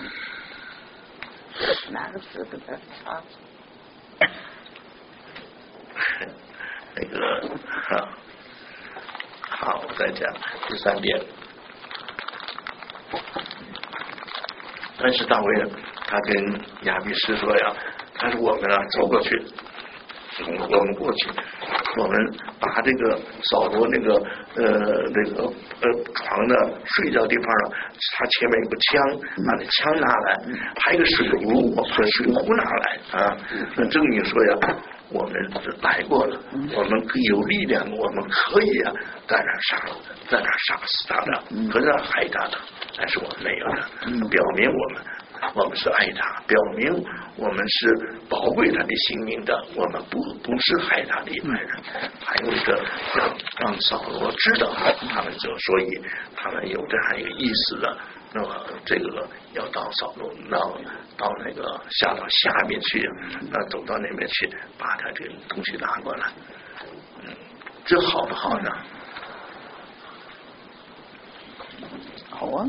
哪个是不是啊？ 那个哈。好，我再讲第三点。但是大卫他跟亚比斯说呀，他说我们啊走过去，我们过去，我们把这个扫罗那个呃那个呃床的睡觉地方啊，他前面有个枪，把那枪拿来，还有一个水壶，把水壶拿来啊。那这个你说呀， 我们来过了，我们有力量，我们可以啊，在那杀，在那杀死他的，可是害他的，但是我们没有的，表明我们我们是爱他，表明我们是宝贵他的性命的，我们不不是害他的一派人。还有一个让让扫罗知道他们就所以他们有这样一个意思的。那么这个要到扫罗，到到那个下到下面去，那走到那边去，把他这个东西拿过来，嗯，这好不好呢？ 好啊。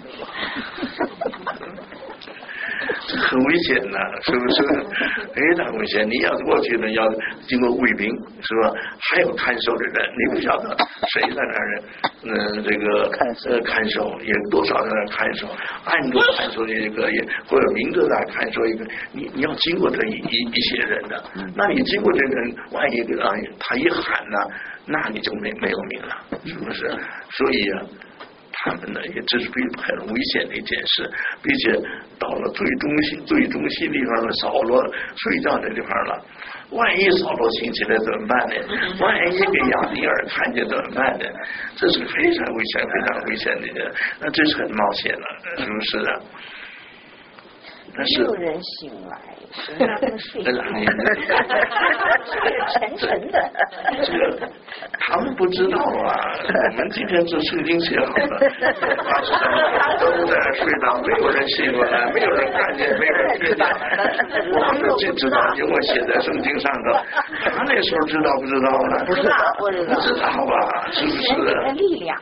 这很危险的，是不是？非常危险。你要过去呢，要经过卫兵，是吧？还有看守的人，你不晓得谁在那儿，嗯，这个呃看守，也多少在那儿看守，暗中看守一个，也或者明着在那看守一个。你你要经过这一一一些人的，那你经过这人，万一让他一喊呢，那你就没没有命了，是不是？所以啊。他们呢，也这是很危险的一件事，并且到了最中心、最中心地方了，扫罗睡觉的地方了。万一扫罗醒起来怎么办呢？万一给亚尼尔看见怎么办呢？这是非常危险、非常危险的，那这是很冒险了，是不是啊？但是没有人醒来，让他们睡觉，沉沉的。 这个他们不知道啊，我们今天这圣经写好了，八十章都在那睡着，没有人醒过来，没有人看见，没有人听见。我们就知道，因为写在圣经上的。他那时候知道不知道呢？ 不知道，不知道， 不知道吧？是不是？ 神的力量。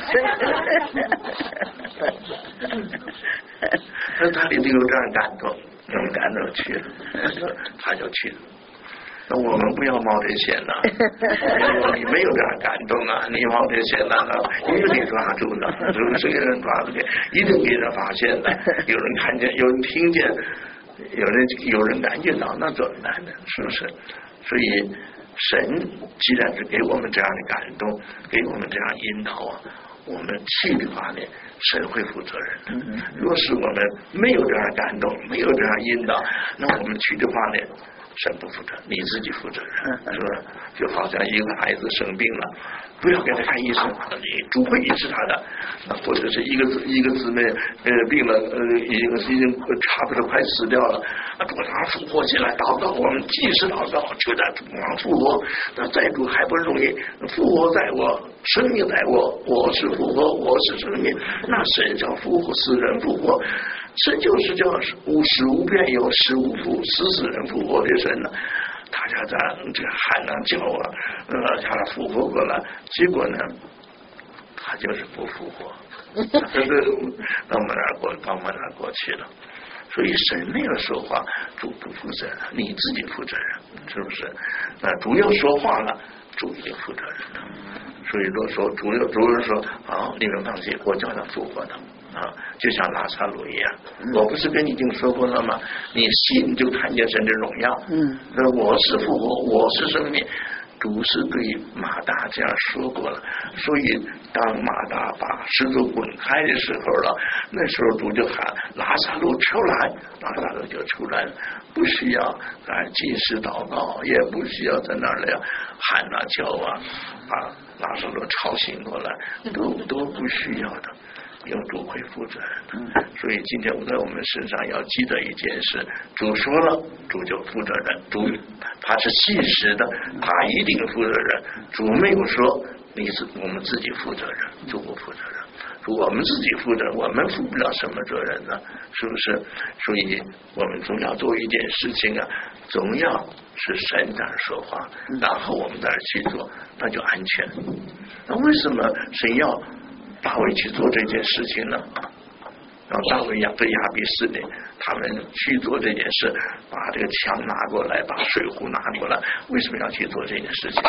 那他里头有这样感动，那么感动去了，他就去了。那我们不要冒这险了，你没有这样感动啊，你冒这险了，一定给抓住了，是不是给人抓住的？一定给人发现的，有人看见，有人听见，有人有人感觉到，那怎么办呢？是不是？所以神既然是给我们这样的感动，给我们这样引导啊。我们去的话呢，神会负责任的。若是我们没有这样感动，没有这样引导，那我们去的话呢，神不负责，你自己负责任，是吧？就好像一个孩子生病了，不要给他看医生，你主会医治他的。或者是一个一个姊妹呃病了，呃已经已经差不多快死掉了，啊，主他复活起来，祷告，我们即时祷告，求他主啊复活。那再主还不容易，复活在我，生命在我，我是复活，我是生命。那神叫复活，死人复活。神就是叫无死无变，有死无复，死死人复活的神呢。大家在这个喊啊叫啊，呃，叫他复活过来，结果呢，他就是不复活，这个到我们那儿过，到我们那儿过去了。所以神没有说话，主不负责任，你自己负责任，是不是？那主要说话了，主一定负责任的。所以若说主有主人说啊，你们放心，我叫他复活的。啊，就像拉萨路一样，我不是跟你已经说过了吗？你信就看见神的荣耀。嗯，那我是复活，我是生命。主是对马大这样说过了，所以当马大把石头滚开的时候了，那时候主就喊拉萨路出来，拉萨路就出来了，不需要啊进食祷告，也不需要在那儿来喊啊叫啊，把拉萨路吵醒过来，都都不需要的。有主会负责任的，所以今天我在我们身上要记得一件事：主说了，主就负责任；主他是信实的，他一定负责任。主没有说，你是我们自己负责任，主不负责任。主我们自己负责，我们负不了什么责任呢？是不是？所以我们总要做一件事情啊，总要是神在说话，然后我们在去做，那就安全。那为什么神要大卫去做这件事情呢？让大卫亚对亚比斯呢，他们去做这件事，把这个枪拿过来，把水壶拿过来，为什么要去做这件事情？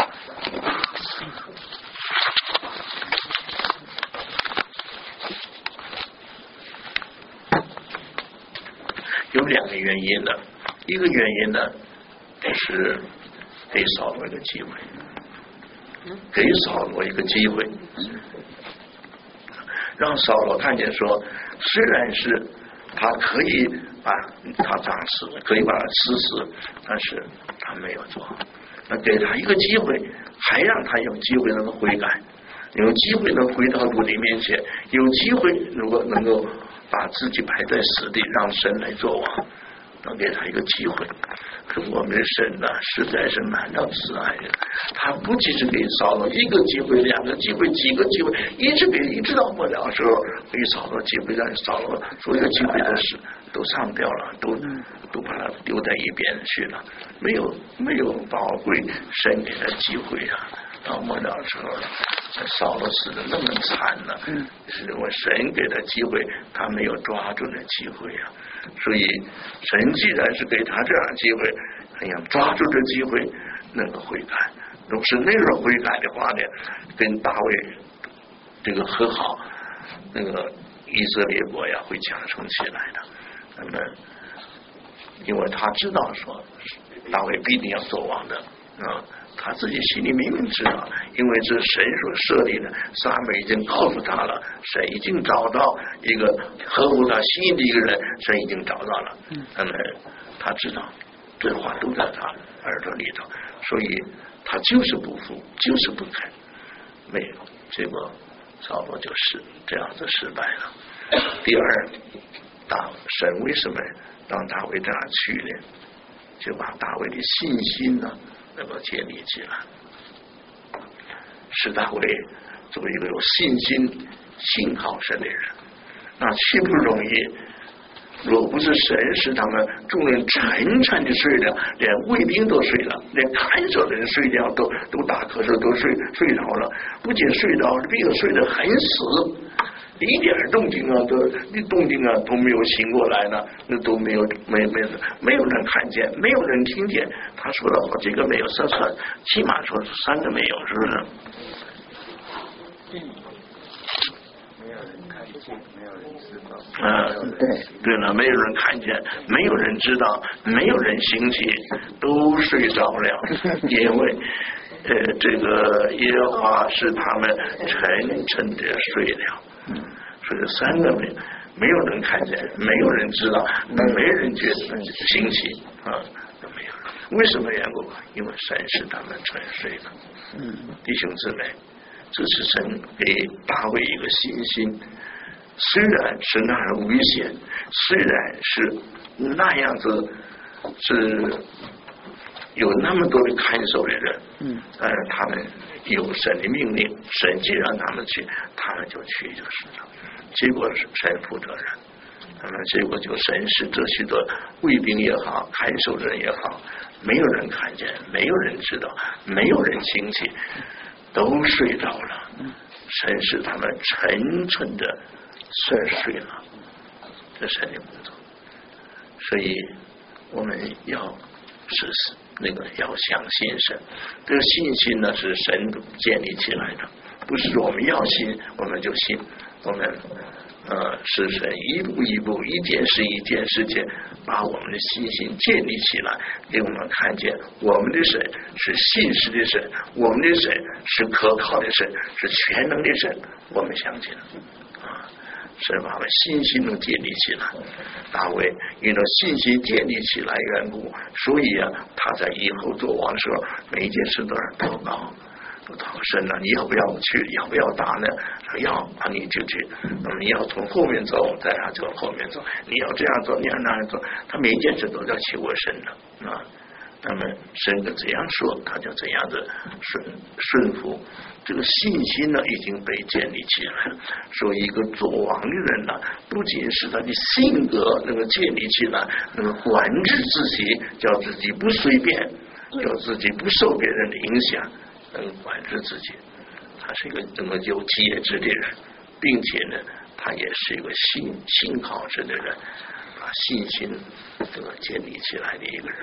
有两个原因的，一个原因呢，是给扫罗一个机会，给扫罗一个机会。让扫罗看见说，虽然是他可以把他长死，可以把他吃死，但是他没有做。那给他一个机会，还让他有机会能够悔改，有机会能回到主的面前，有机会如果能够把自己摆在死地，让神来做王，能给他一个机会。可我们的神呢，实在是满到慈爱的，他不仅是给扫罗一个机会、两个机会、几个机会，一直给，一直到末了的时候，给扫罗机会，让扫罗所有的机会都是都上掉了，都都把它丢在一边去了，没有没有宝贵神给的机会啊！到末了的时候，扫罗死的那么惨呢，是因为神给的机会，他没有抓住那机会啊。所以神既然是给他这样的机会，哎呀，抓住这机会能够悔改。如果是那时候悔改的话呢，跟大卫这个和好，那个以色列国呀会强盛起来的。那么，因为他知道说大卫必定要做王的啊。他自己心里明明知道，因为这神所设立的，撒母耳已经告诉他了，神已经找到一个合乎他心意的一个人，神已经找到了。那么他知道这话都在他耳朵里头，所以他就是不服，就是不肯，没有结果，扫罗就是这样子失败了。第二，大神为什么让大卫这样去呢？就把大卫的信心呢能够建立起来，使大卫作为一个有信心、信靠神的人，那岂不容易？若不是神使他们众人沉沉的睡了，连卫兵都睡了，连看守的人睡觉都都打瞌睡，都睡睡着了，不仅睡着了，并且睡得很死。一点动静啊，都一动静啊都没有醒过来呢，那都没有没没没有人看见，没有人听见。他说了好几个没有，算算起码说三个没有，是不是？ 嗯，没有人看见，没有人知道。 嗯，对对了，没有人看见，没有人知道，没有人兴起，都睡着了，因为呃，这个耶和华使他们沉沉的睡了。所以三个没没有人看见，没有人知道，没人觉得兴起啊，都没有。为什么缘故？因为神使他们沉睡了。嗯，弟兄姊妹，这是神给大卫一个信心。虽然是那样危险，虽然是那样子，是有那么多的看守的人，嗯，但是他们有神的命令，神既让他们去，他们就去就是了。结果是神负责任，那么结果就神使这许多卫兵也好，看守人也好，没有人看见，没有人知道，没有人兴起，都睡着了。神使他们沉沉的睡睡了，这是神的工作。所以我们要是那个要相信神，这个信心呢是神建立起来的，不是我们要信我们就信，我们呃是神一步一步、一件事一件事情把我们的信心建立起来，给我们看见我们的神是信实的神，我们的神是可靠的神，是全能的神，我们相信啊。神把我们信心能建立起来，大卫因着信心建立起来缘故，所以啊，他在以后做王的时候，每一件事都是祷告，都祷告神啊，你要不要去？要不要打呢？说要啊，你就去。那么你要从后面走，再让从后面走。你要这样做，你要那样做，他每一件事都要求过神的啊。那么神跟怎样说，他就怎样的顺顺服。这个信心呢，已经被建立起来了。所以一个做王的人呢，不仅是他的性格能够建立起来，能够管制自己，叫自己不随便，叫自己不受别人的影响，能够管制自己。他是一个能够有节制的人，并且呢，他也是一个信信靠神的人，把信心这个建立起来的一个人。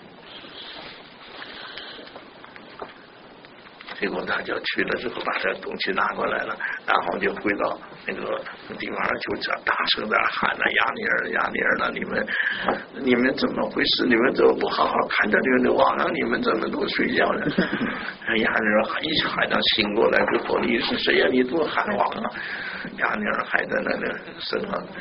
结果他就去了之后，把这东西拿过来了，然后就回到那个地方，就这大声在喊了：“亚尼尔，亚尼尔了！你们，你们怎么回事？你们怎么不好好看着这个王啊？你们怎么都睡觉呢？”亚尼尔一喊到醒过来之后，你是谁呀、啊？你怎么喊王啊？亚尼尔还在那那声啊，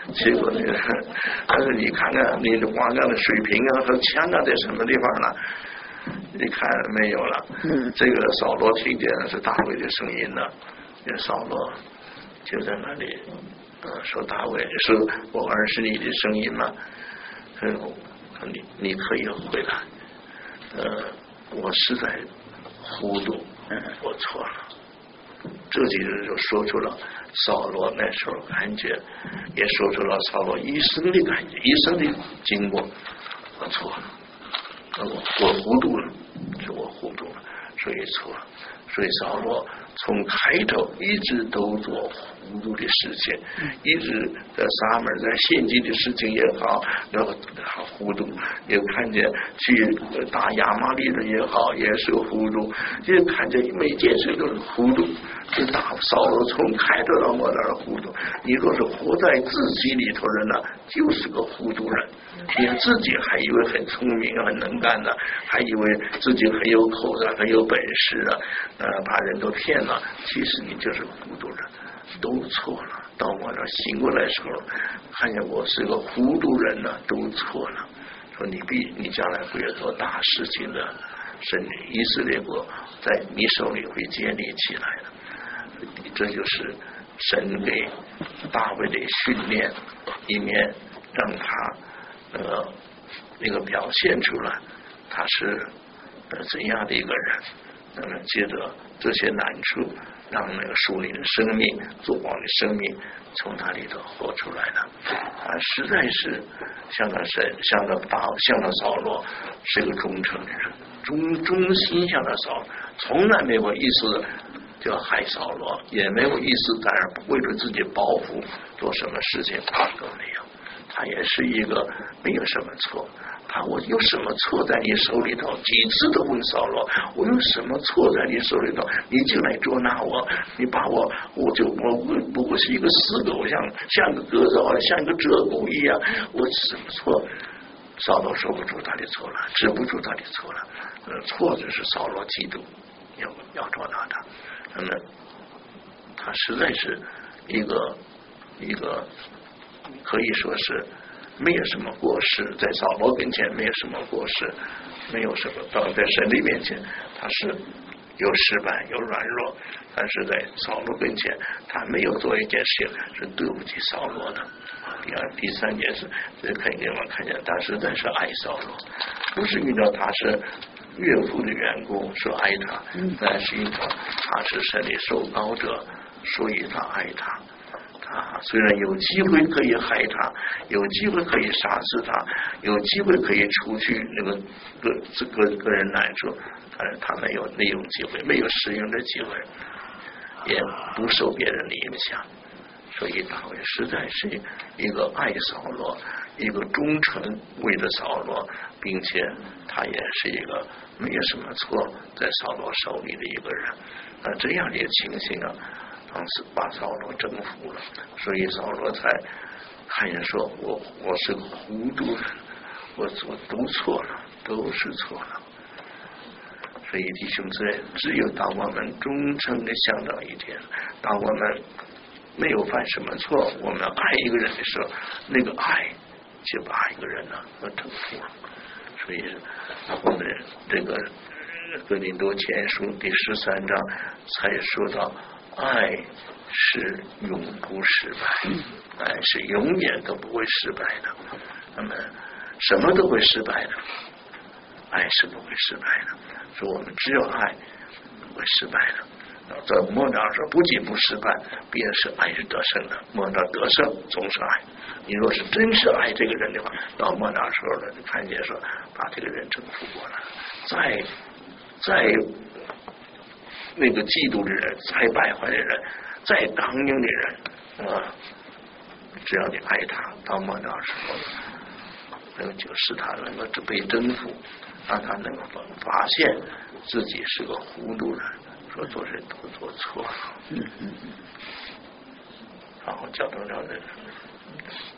结果那个，但是你看看你的瓦岗的水平啊和枪啊在什么地方了？你看没有了。这个扫罗听见的是大卫的声音呢，这扫罗就在那里呃说大卫，说我儿是你的声音吗？嗯，你你可以回来。呃，我实在糊涂，我错了。这几日就说出了扫罗那时候感觉，也说出了扫罗一生的感觉，一生的经过。我错了，我我糊涂了，是我糊涂了，所以错了。所以扫罗从开头一直都做糊涂的事情，一直在撒门在献祭的事情也好，然后糊涂，也看见去打亚玛力人也好，也是糊涂，也看见每件事都是糊涂。这大扫罗从开头到末那糊涂，你若是活在自己里头人呢，就是个糊涂人。你自己还以为很聪明很能干呢，还以为自己很有口才很有本事啊，呃，把人都骗了，其实你就是糊涂人，都错了。到我这醒过来的时候，看见我是个糊涂人呢，都错了。说你必你将来会有做大事情的，神以色列国在你手里会建立起来的。这就是神给大卫的训练，一面让他呃，那个表现出来，他是呃怎样的一个人？那么接着这些难处，让那个属灵的生命、作王的生命从他里头活出来了。他实在是像那神，像那大，像那扫罗，是个忠诚的人，忠忠心向那扫罗，从来没有意思就害扫罗，也没有意思在那为了自己报复做什么事情都没有。他也是一个没有什么错，他我有什么错在你手里头？几次都问扫罗，我有什么错在你手里头？你就来捉拿我，你把我，我就我不过是一个死狗，像像个鸽子，像个蛰狗一样，我什么错？扫罗说不出他的错了，指不出他的错了，呃，错就是扫罗嫉妒，要要捉拿他，那么他实在是一个一个。可以说是没有什么过失，在扫罗跟前没有什么过失，没有什么到在神的面前他是有失败有软弱，但是在扫罗跟前他没有做一件事情是对不起扫罗的。第二第三件事，这可以给我们看见他实在是爱扫罗，不是因为他是岳父的缘故说爱他，但是因为他是神的受膏者，所以他爱他。啊，虽然有机会可以害他，有机会可以杀死他，有机会可以除去那个个这个个人难处，但是他没有利用机会，没有使用的机会，也不受别人的影响。所以大卫实在是一个爱扫罗，一个忠诚为了扫罗，并且他也是一个没有什么错在扫罗手里的一个人。那这样的情形啊，当时把扫罗征服了，所以扫罗才看见说我我是个糊涂人，我我都错了，都是错了。所以弟兄姊妹，只有当我们忠诚的想到一点，当我们没有犯什么错，我们爱一个人的时候，那个爱就把一个人呢和征服了。所以我们这个哥林多前书第十三章才说到，爱是永不失败，爱是永远都不会失败的。那么什么都会失败的，爱是不会失败的。说我们只有爱不会失败的。在末了说，不仅不失败，便是爱是得胜的。末了得胜总是爱。你若是真是爱这个人的话，到末了时候呢，你看见说把这个人征服过来，再再那个嫉妒的人，再败坏的人，再刚硬的人啊，只要你爱他，到末了时候，那个就使他能够被征服，让他能够发现自己是个糊涂人。说做人都做错了，嗯嗯嗯，然后教导让人。